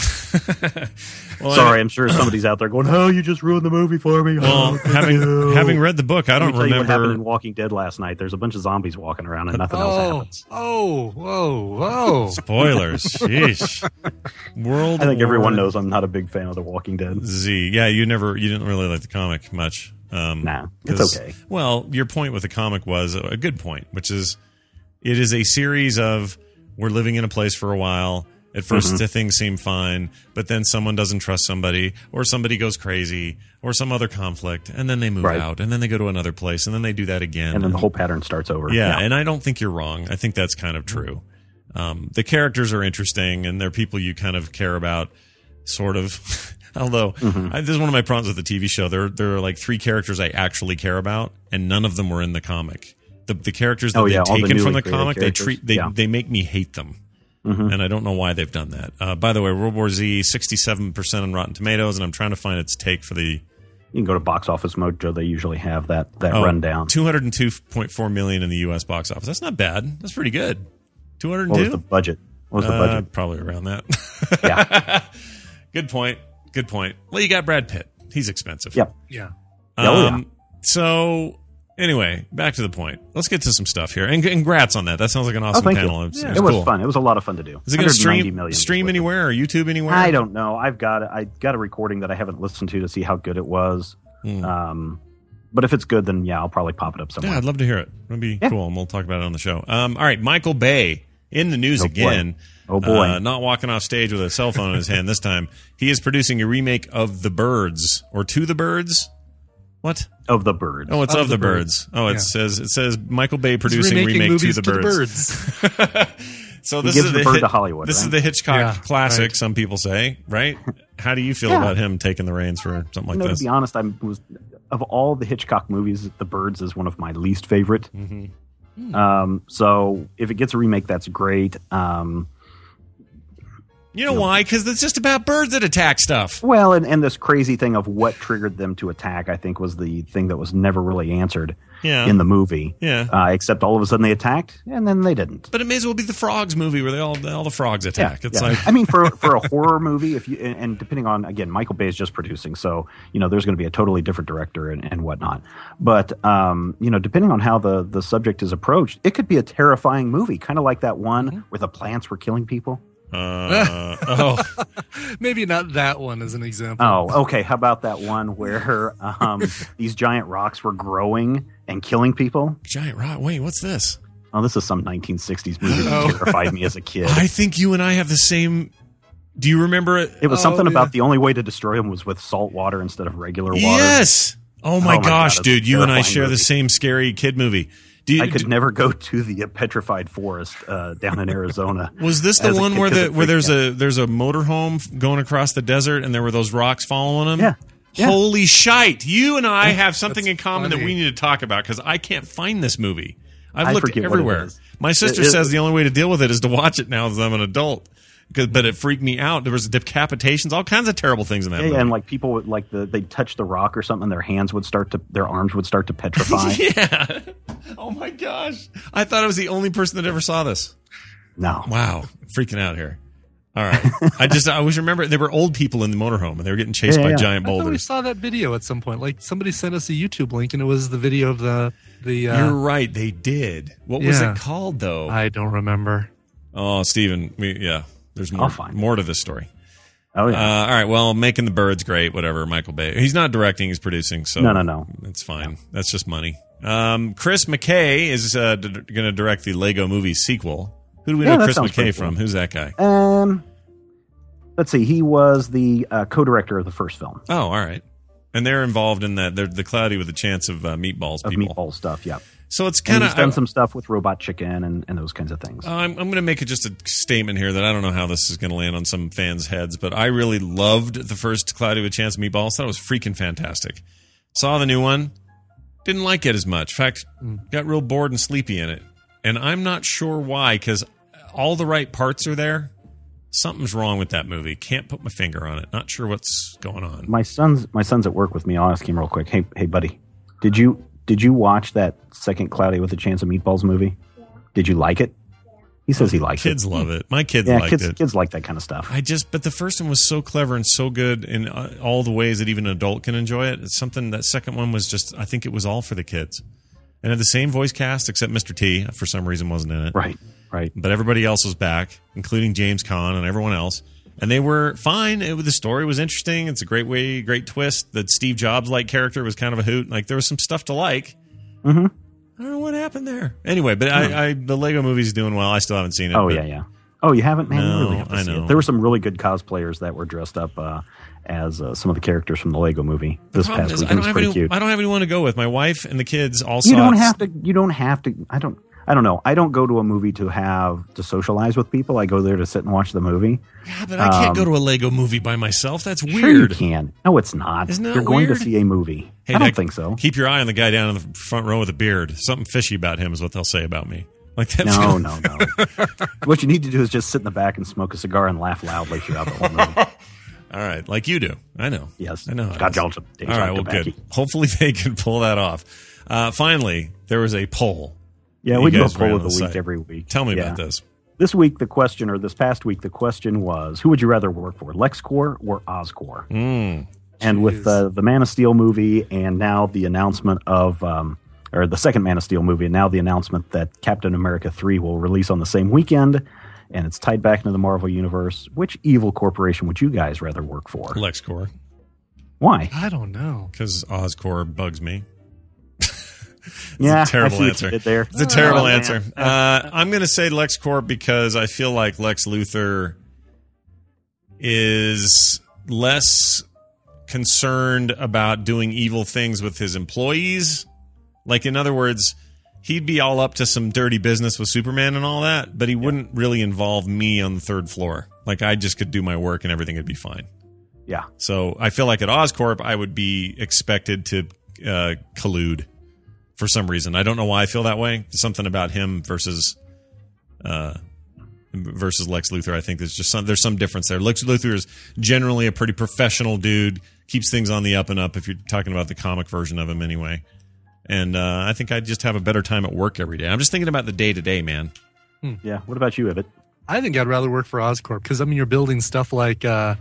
Sorry, I'm sure somebody's out there going, "Oh, you just ruined the movie for me." Well, having read the book, I don't remember what happened in Walking Dead last night. There's a bunch of zombies walking around and nothing else happens. Whoa! Spoilers. Sheesh. I think everyone knows I'm not a big fan of The Walking Dead. Z. Yeah, you didn't really like the comic much. Nah, it's okay. Well, your point with the comic was a good point, which is it is a series of we're living in a place for a while. At first, things seem fine, but then someone doesn't trust somebody, or somebody goes crazy, or some other conflict, and then they move out, and then they go to another place, and then they do that again. And then the whole pattern starts over. Yeah, and I don't think you're wrong. I think that's kind of true. The characters are interesting, and they're people you kind of care about, sort of. Although, this is one of my problems with the TV show. There are like 3 characters I actually care about, and none of them were in the comic. The characters that they've taken from the comic, they make me hate them. And I don't know why they've done that. By the way, World War Z, 67% on Rotten Tomatoes, and I'm trying to find its take for the... You can go to Box Office Mojo. They usually have that rundown. 202.4 million in the U.S. box office. That's not bad. That's pretty good. 202? What was the budget? Probably around that. Yeah. Good point. Well, you got Brad Pitt. He's expensive. Yep. Yeah. So... Anyway, back to the point. Let's get to some stuff here. And congrats on that. That sounds like an awesome panel. It was fun. It was a lot of fun to do. Is it going to stream anywhere or YouTube anywhere? I don't know. I got a recording that I haven't listened to see how good it was. But if it's good, then I'll probably pop it up somewhere. Yeah, I'd love to hear it. It'd be cool, and we'll talk about it on the show. All right, Michael Bay in the news again. Oh boy! Not walking off stage with a cell phone in his hand this time. He is producing a remake of The Birds or To the Birds. What? Of the Birds. Oh, it's of the birds. Oh, it says Michael Bay producing remake To the Birds. So this is to Hollywood. This is the Hitchcock classic. Some people say, right? How do you feel about him taking the reins for something like this? To be honest, of all the Hitchcock movies, The Birds is one of my least favorite. So if it gets a remake, that's great. You know why? Because it's just about birds that attack stuff. Well, and this crazy thing of what triggered them to attack, I think, was the thing that was never really answered in the movie. Yeah. Except all of a sudden they attacked, and then they didn't. But it may as well be the Frogs movie where all the frogs attack. It's like, I mean, for a horror movie, and depending on, again, Michael Bay is just producing, so there's going to be a totally different director and whatnot. But depending on how the subject is approached, it could be a terrifying movie, kind of like that one where the plants were killing people. Maybe not that one as an example. Oh, okay. How about that one where these giant rocks were growing and killing people? Giant rock? Wait, what's this? Oh, this is some 1960s movie that terrified me as a kid. I think you and I have the same. Do you remember it? It was something about the only way to destroy them was with salt water instead of regular water. Yes. Oh my gosh, God, dude! You and I share the same scary kid movie. I could never go to the petrified forest down in Arizona. Was this the one where there's a motorhome going across the desert and there were those rocks following them? Yeah. Holy shite! You and I have something in common that we need to talk about because I can't find this movie. I've looked everywhere. My sister says the only way to deal with it is to watch it now as I'm an adult. But it freaked me out. There was decapitations, all kinds of terrible things in that movie. And like people would they'd touch the rock or something, their arms would start to petrify. Yeah. Oh my gosh! I thought I was the only person that ever saw this. No. Wow, freaking out here. All right. I always remember there were old people in the motorhome and they were getting chased by giant boulders. I thought we saw that video at some point. Like somebody sent us a YouTube link and it was the video of the. You're right. They did. What was it called though? I don't remember. Oh, Steven. There's more to this story. Oh, yeah. All right. Well, making the birds great, whatever. Michael Bay. He's not directing, he's producing. So No. It's fine. That's just money. Chris McKay is going to direct the Lego Movie sequel. Who do we know Chris McKay from? Who's that guy? Let's see. He was the co-director of the first film. Oh, all right. And they're involved in that. They're the Cloudy with a Chance of Meatballs people. Meatball stuff, yeah. So it's kind of he's done some stuff with Robot Chicken and those kinds of things. I'm going to make just a statement here that I don't know how this is going to land on some fans' heads, but I really loved the first Cloudy with a Chance of Meatballs. Thought it was freaking fantastic. Saw the new one, didn't like it as much. In fact, got real bored and sleepy in it, and I'm not sure why because all the right parts are there. Something's wrong with that movie. Can't put my finger on it. Not sure what's going on. My son's at work with me. I'll ask him real quick. Hey, buddy, did you watch that second Cloudy with a Chance of Meatballs movie? Yeah. Did you like it? He says he likes it. Kids love it. My kids liked it. Kids like that kind of stuff. But the first one was so clever and so good in all the ways that even an adult can enjoy it. It's something, that second one was just, I think it was all for the kids. And had the same voice cast, except Mr. T, for some reason, wasn't in it. Right. But everybody else was back, including James Caan and everyone else. And they were fine. The story was interesting. It's a great twist. The Steve Jobs-like character was kind of a hoot. Like, there was some stuff to like. Mm-hmm. I don't know what happened there. Anyway, but the Lego movie's doing well. I still haven't seen it. Oh, yeah. Oh, you haven't? Man, No, you really have to I see know. it. There were some really good cosplayers that were dressed up as some of the characters from the Lego movie this Problem past is, week. It was pretty cute. I don't have anyone to go with. My wife and the kids all saw You don't it. have to. I don't know. I don't go to a movie to socialize with people. I go there to sit and watch the movie. Yeah, but I can't go to a Lego movie by myself. That's weird. Sure you can. No, it's not. Isn't that You're going to weird? see a movie. Hey, I don't Nick, think so. Keep your eye on the guy down in the front row with a beard. Something fishy about him is what they'll say about me. Like that's No. What you need to do is just sit in the back and smoke a cigar and laugh loudly throughout the whole movie. All right, like you do. I know. Yes. I know. how it Got is. y'all some days All right, on well, tobacco. good. Hopefully they can pull that off. Finally, there was a poll. Yeah, You we do a guys ran poll on of the week site. every week. Tell me Yeah. about this. This past week, the question was, who would you rather work for, LexCorp or Oscorp? And with the Man of Steel movie and now the announcement of, or the second Man of Steel movie, and now the announcement that Captain America 3 will release on the same weekend, and it's tied back into the Marvel Universe, which evil corporation would you guys rather work for? LexCorp. Why? I don't know. Because Oscorp bugs me. Yeah, It's a terrible I see what answer. you did there. It's a terrible Oh, man. answer. I'm going to say LexCorp because I feel like Lex Luthor is less concerned about doing evil things with his employees. Like, in other words, he'd be all up to some dirty business with Superman and all that, but he wouldn't really involve me on the third floor. Like, I just could do my work and everything would be fine. Yeah. So I feel like at Oscorp, I would be expected to collude for some reason. I don't know why I feel that way. Something about him versus Lex Luthor. I think there's some difference there. Lex Luthor is generally a pretty professional dude, keeps things on the up and up if you're talking about the comic version of him anyway. And I think I'd just have a better time at work every day. I'm just thinking about the day-to-day, man. Yeah. What about you, Ibbott? I think I'd rather work for Oscorp because, I mean, you're building stuff like Doc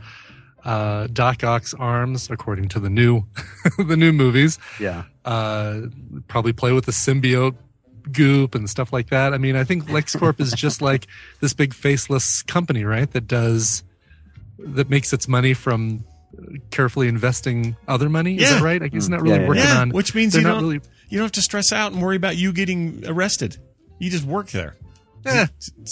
Ock's arms, according to the new the new movies. Yeah. Probably play with the symbiote goop and stuff like that. I mean, I think LexCorp is just like this big faceless company, right? That makes its money from carefully investing other money. Is that right? Like, isn't that really working on? Which means they're you not don't really. you don't have to stress out and worry about you getting arrested. You just work there. Yeah.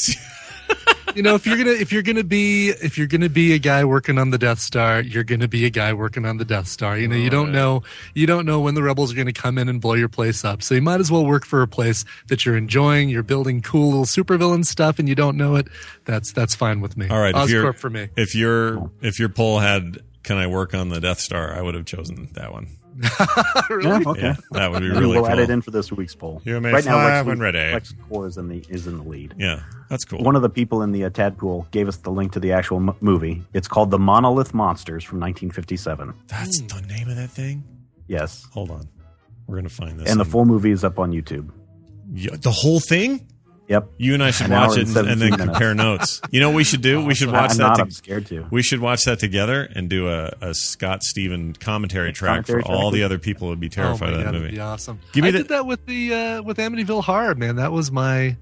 You know, if you're gonna be a guy working on the Death Star, you're gonna be a guy working on the Death Star. You know, you don't know when the rebels are gonna come in and blow your place up. So you might as well work for a place that you're enjoying. You're building cool little supervillain stuff, and you don't know it. That's fine with me. All right, Oscorp for me. If your poll had "Can I work on the Death Star?" I would have chosen that one. Really? Yeah, okay. Yeah, that would be really We'll cool. add it in for this week's poll. You may right now, fly when ready. LexCorp is in the lead. Yeah, that's cool. One of the people in the Tadpool gave us the link to the actual movie. It's called The Monolith Monsters from 1957. That's the name of that thing? Yes. Hold on. We're going to find this. And the full movie is up on YouTube. Yeah, the whole thing? Yep. You and I should An hour watch it and and then 17 minutes. compare notes. You know what we should do? We should watch I'm that. not, I'm scared to. We should watch that together and do a Scott Steven commentary track for all the other people who would be terrified oh my of that God, movie. That'd be awesome. Give me I did that with with Amityville Horror, man. That was my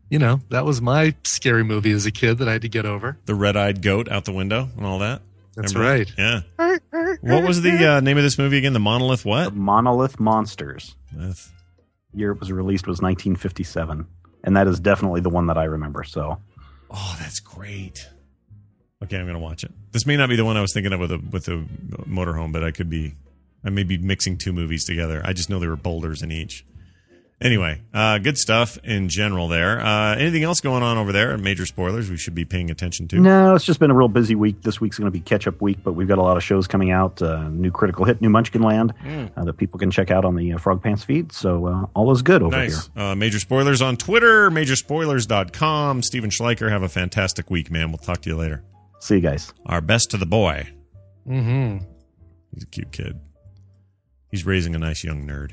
scary movie as a kid that I had to get over. The red-eyed goat out the window and all that. That's Remember right. that? Yeah. What was the name of this movie again? The Monolith what? The Monolith Monsters. Year it was released was 1957. And that is definitely the one that I remember. So, oh, that's great. Okay, I'm going to watch it. This may not be the one I was thinking of with the motorhome, but I may be mixing two movies together. I just know there were boulders in each. Anyway, good stuff in general there. Anything else going on over there? Major spoilers we should be paying attention to? No, it's just been a real busy week. This week's going to be catch-up week, but we've got a lot of shows coming out. New Critical Hit, New Munchkinland that people can check out on the Frog Pants feed. So all is good over here. Major Spoilers on Twitter, majorspoilers.com. Steven Schleicher, have a fantastic week, man. We'll talk to you later. See you guys. Our best to the boy. Mm-hmm. He's a cute kid. He's raising a nice young nerd.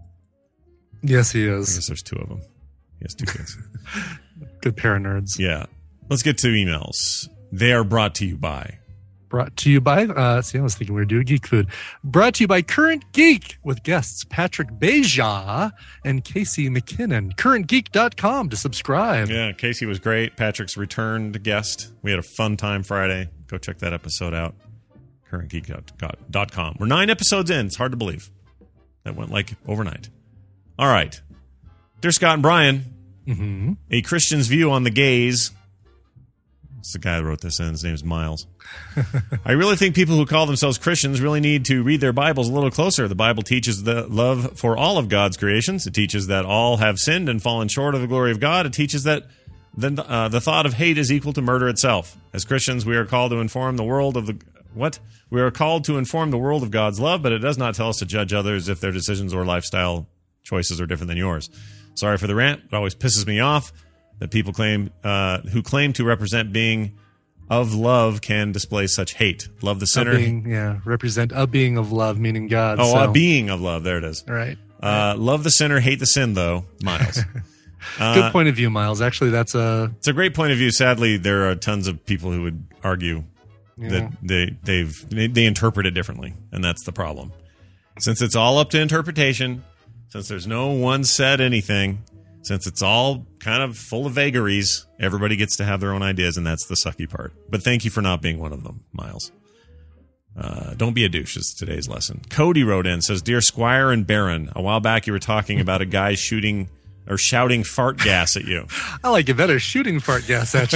Yes, he I is. guess there's two of them. He has two kids. Good pair of nerds. Yeah. Let's get to emails. They are brought to you by. Brought to you by, I was thinking we were doing Geek Food. Brought to you by Current Geek with guests Patrick Beja and Casey McKinnon. CurrentGeek.com to subscribe. Yeah, Casey was great. Patrick's returned guest. We had a fun time Friday. Go check that episode out. CurrentGeek.com. We're 9 episodes in. It's hard to believe. That went like overnight. All right. Dear Scott and Brian, a Christian's view on the gays. It's the guy that wrote this in. His name's Miles. I really think people who call themselves Christians really need to read their Bibles a little closer. The Bible teaches the love for all of God's creations. It teaches that all have sinned and fallen short of the glory of God. It teaches that the thought of hate is equal to murder itself. As Christians, we are called to inform the world of We are called to inform the world of God's love, but it does not tell us to judge others if their decisions or lifestyle choices are different than yours. Sorry for the rant. It always pisses me off that people who claim to represent being of love can display such hate. Love the sinner. Represent a being of love, meaning God. A being of love. There it is. All right. Love the sinner, hate the sin, though, Miles. Good point of view, Miles. Actually, it's a great point of view. Sadly, there are tons of people who would argue that they interpret it differently, and that's the problem. Since it's all up to interpretation, since there's no one said anything, since it's all kind of full of vagaries, everybody gets to have their own ideas, and that's the sucky part. But thank you for not being one of them, Miles. Don't be a douche is today's lesson. Cody wrote in, says, Dear Squire and Baron, a while back you were talking about a guy shouting fart gas at you. I like it better, shooting fart gas at you.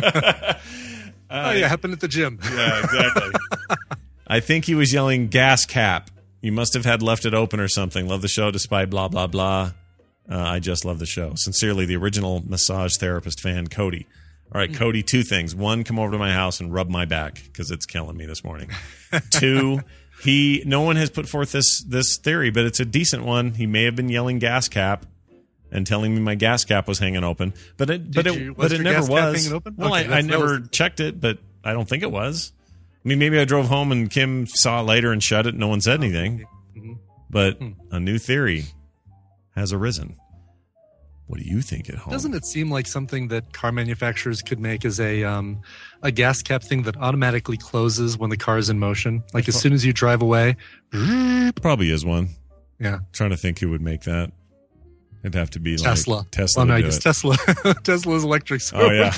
Happened at the gym. Yeah, exactly. I think he was yelling gas cap. You must have had left it open or something. Love the show despite blah, blah, blah. I just love the show. Sincerely, the original massage therapist fan, Cody. All right, Cody, 2 things. 1, come over to my house and rub my back because it's killing me this morning. 2, no one has put forth this theory, but it's a decent one. He may have been yelling gas cap and telling me my gas cap was hanging open, but it never was. Well, okay, I never checked it, but I don't think it was. I mean, maybe I drove home and Kim saw it later and shut it and no one said anything. But a new theory has arisen. What do you think at home? Doesn't it seem like something that car manufacturers could make as a gas cap thing that automatically closes when the car is in motion? Like as soon as you drive away? Probably is one. Yeah. I'm trying to think who would make that. It'd have to be Tesla. Like Tesla. Oh, no, I guess Tesla. Tesla's electric. So oh, yeah.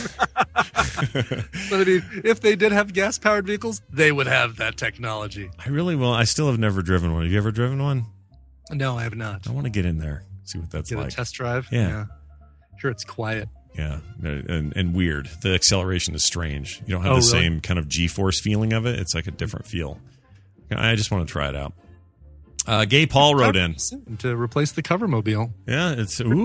But I mean, if they did have gas-powered vehicles, they would have that technology. I really will. I still have never driven one. Have you ever driven one? No, I have not. I want to get in there, see what that's like. Get a test drive? Yeah. Sure, it's quiet. Yeah, and weird. The acceleration is strange. You don't have the same kind of G-force feeling of it. It's like a different feel. I just want to try it out. Gay Paul wrote in to replace the Covermobile. Yeah, it's see.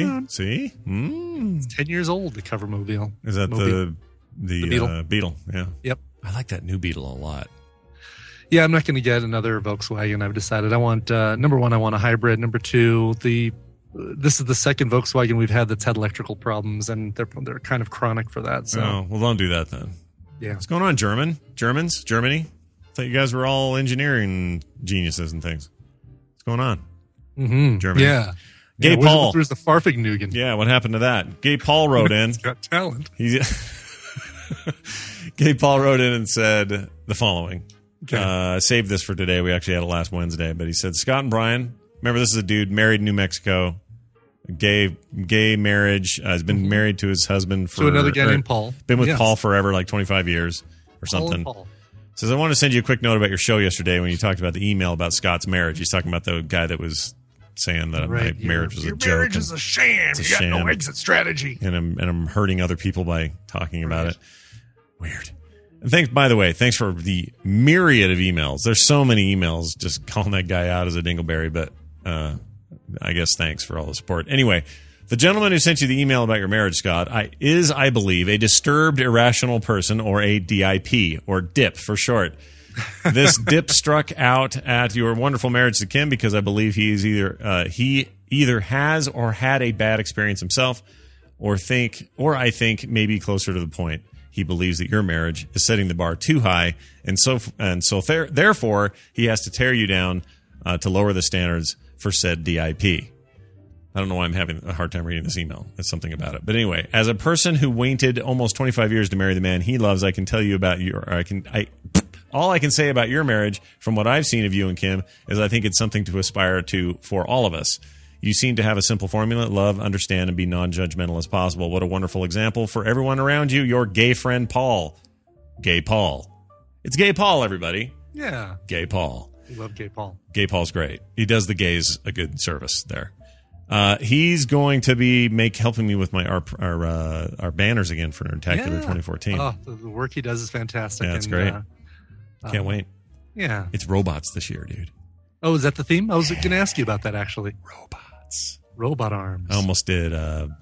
It's 10 years old. The Covermobile. Is that the Beetle? Yeah. Yep. I like that new Beetle a lot. Yeah, I'm not going to get another Volkswagen. I've decided I want number 1. I want a hybrid. Number 2, this is the second Volkswagen we've had that's had electrical problems, and they're kind of chronic for that. So, well, don't do that then. Yeah. What's going on, Germany? I thought you guys were all engineering geniuses and things. What's going on? Germany. Yeah. Gay Paul. There's the Farfignugan. Yeah, what happened to that? Gay Paul wrote in. He's got talent. Gay Paul wrote in and said the following. Okay. Saved this for today. We actually had it last Wednesday, but he said, Scott and Brian, remember this is a dude married in New Mexico, gay marriage, has been married to his husband for... To another guy named Paul. Been with Paul forever, like 25 years or something. Paul. Says, I want to send you a quick note about your show yesterday when you talked about the email about Scott's marriage. He's talking about the guy that was saying that my marriage was a joke. Your marriage is a sham. You got no exit strategy. And I'm hurting other people by talking about it. Weird. And thanks, by the way, thanks for the myriad of emails. There's so many emails just calling that guy out as a dingleberry, but I guess thanks for all the support. Anyway, the gentleman who sent you the email about your marriage, Scott, is, I believe, a disturbed irrational person, or a DIP, or DIP for short. This DIP struck out at your wonderful marriage to Kim because I believe he either has or had a bad experience himself, or I think maybe closer to the point. he believes that your marriage is setting the bar too high, and therefore he has to tear you down to lower the standards for said DIP. I don't know why I'm having a hard time reading this email. It's something about it. But anyway, as a person who waited almost 25 years to marry the man he loves, I can tell you about all I can say about your marriage from what I've seen of you and Kim is I think it's something to aspire to for all of us. You seem to have a simple formula: love, understand, and be non-judgmental as possible. What a wonderful example for everyone around you. Your gay friend, Paul. Gay Paul. It's Gay Paul, everybody. Yeah. Gay Paul. We love Gay Paul. Gay Paul's great. He does the gays a good service there. He's going to be helping me with our banners again for Nerdtacular 2014. Oh, the work he does is fantastic. Yeah, it's great. Can't wait. Yeah. It's robots this year, dude. Oh, is that the theme? I was going to ask you about that, actually. Robots. Robot arms. I almost did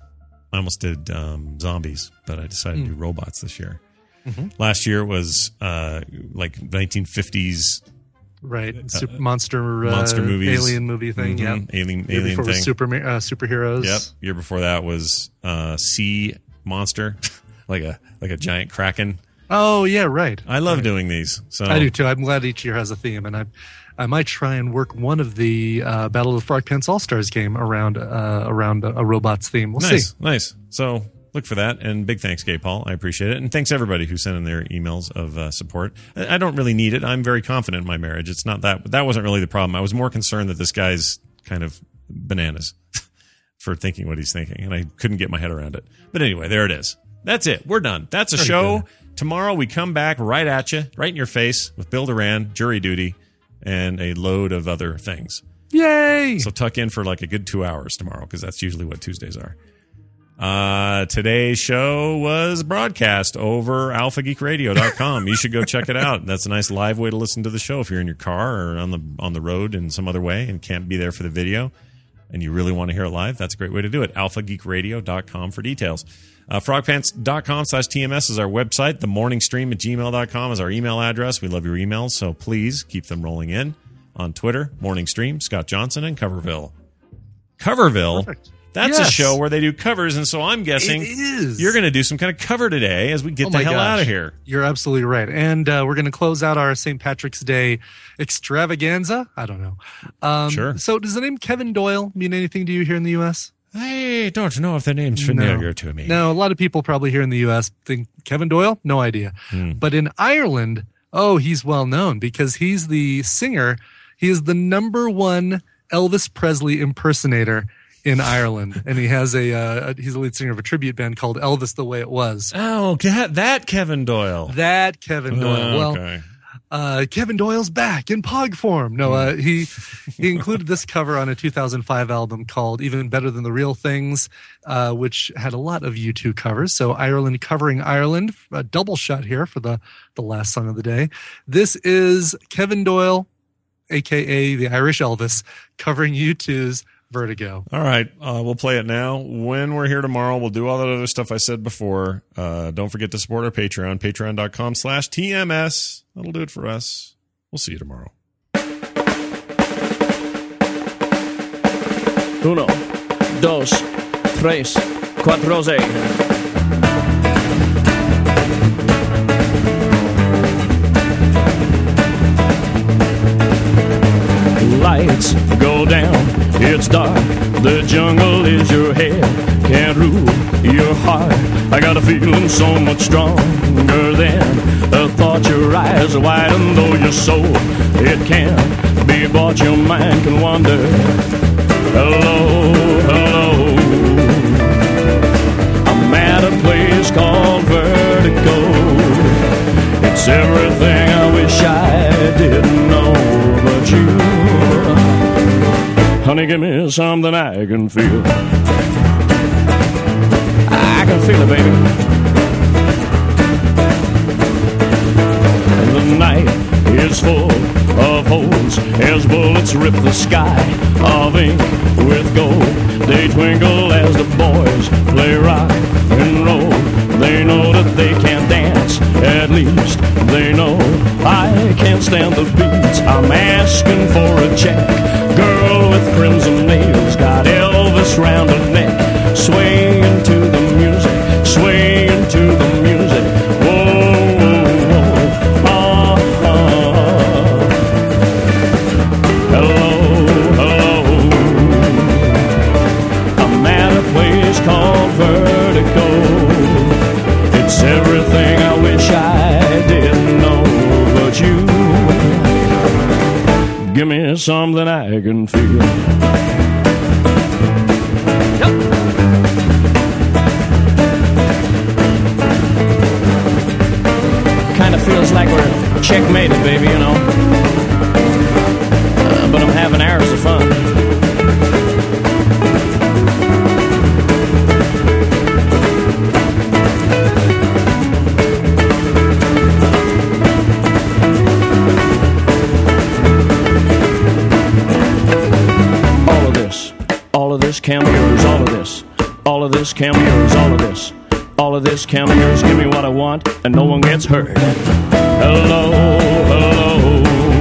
zombies, but I decided to do robots this year. Mm-hmm. Last year was like 1950s. Right. Monster movies. Alien movie thing. Mm-hmm. Yeah. Alien before thing. Was superheroes. Yep. Year before that was sea monster, like a giant kraken. Oh yeah, right. I love doing these. So I do too. I'm glad each year has a theme, and I might try and work one of the Battle of the Frog Pants All Stars game around a robots theme. We'll see. Nice. So look for that, and big thanks, Gay Paul. I appreciate it, and thanks everybody who sent in their emails of support. I don't really need it. I'm very confident in my marriage. It's not that wasn't really the problem. I was more concerned that this guy's kind of bananas for thinking what he's thinking, and I couldn't get my head around it. But anyway, there it is. That's it. We're done. That's a show. Good. Tomorrow we come back right at you, right in your face, with Bill Duran, Jury Duty, and a load of other things. Yay! So tuck in for like a good 2 hours tomorrow, because that's usually what Tuesdays are. Today's show was broadcast over alphageekradio.com. You should go check it out. That's a nice live way to listen to the show if you're in your car or on the road in some other way and can't be there for the video and you really want to hear it live. That's a great way to do it. alphageekradio.com for details. Frogpants.com/TMS is our website. themorningstream@gmail.com is our email address. We love your emails, so please keep them rolling in. On Twitter, Morning Stream, Scott Johnson, and Coverville. Coverville? Perfect. That's a show where they do covers, and so I'm guessing you're going to do some kind of cover today as we get the hell out of here. You're absolutely right. And we're going to close out our St. Patrick's Day extravaganza. I don't know. Sure. So does the name Kevin Doyle mean anything to you here in the U.S.? I don't know if the name's familiar to me. No, a lot of people probably here in the U.S. think Kevin Doyle? No idea. But in Ireland, he's well known because he's the singer. He is the #1 Elvis Presley impersonator in Ireland, and he has he's the lead singer of a tribute band called Elvis the Way It Was. Oh, that Kevin Doyle. That Kevin Doyle. Okay. Kevin Doyle's back in pog form. No, he included this cover on a 2005 album called Even Better Than the Real Things, which had a lot of U2 covers. So Ireland covering Ireland, a double shot here for the last song of the day. This is Kevin Doyle, a.k.a. the Irish Elvis, covering U2's Vertigo. All right. We'll play it now. When we're here tomorrow, we'll do all that other stuff I said before. Don't forget to support our Patreon, patreon.com/TMS. That'll do it for us. We'll see you tomorrow. 1, 2, 3, 4, 6. Lights go down, it's dark, the jungle is your head, can't rule your heart. I got a feeling so much stronger than a thought. Your eyes are widen, though your soul, it can't be bought. Your mind can wander. Hello, hello, I'm at a place called Vertigo. It's everything I wish I didn't know about you. Honey, give me something I can feel. I can feel it, baby. The night is full of holes as bullets rip the sky of ink with gold. They twinkle as the boys play rock and roll. They know that they can't dance, at least they know I can't stand the beats. I'm asking for a check. Girl with crimson nails got Elvis round her neck, swaying to the music, swaying to the music. I can feel. Kind of feels like we're checkmated, baby, you know. But I'm having hours of fun. All of this can be yours, all of this. All of this can be yours, all of this. All of this can be yours, give me what I want, and no one gets hurt. Hello, hello.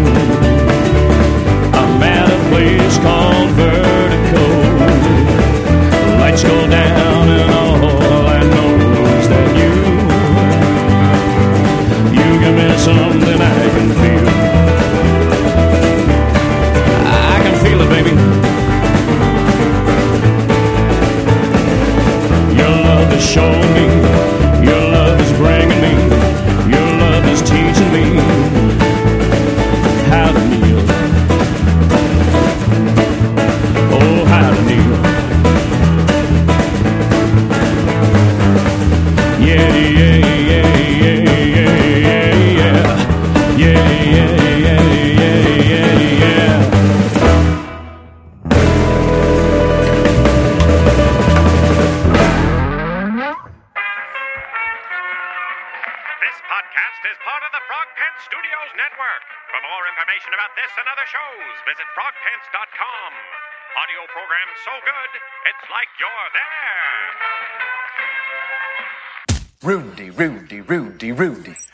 I'm at a place called Vertigo. Lights go down and all I know is that you give me something I can feel. I can feel it, baby. Your love is showing me, your love is bringing me, your love is teaching me how to kneel. Oh, how to kneel. Yeah, yeah, yeah, yeah, yeah, yeah, yeah, yeah, yeah, yeah, yeah. For more information about this and other shows, visit frogpants.com. Audio program so good, it's like you're there. Rudy, Rudy, Rudy, Rudy.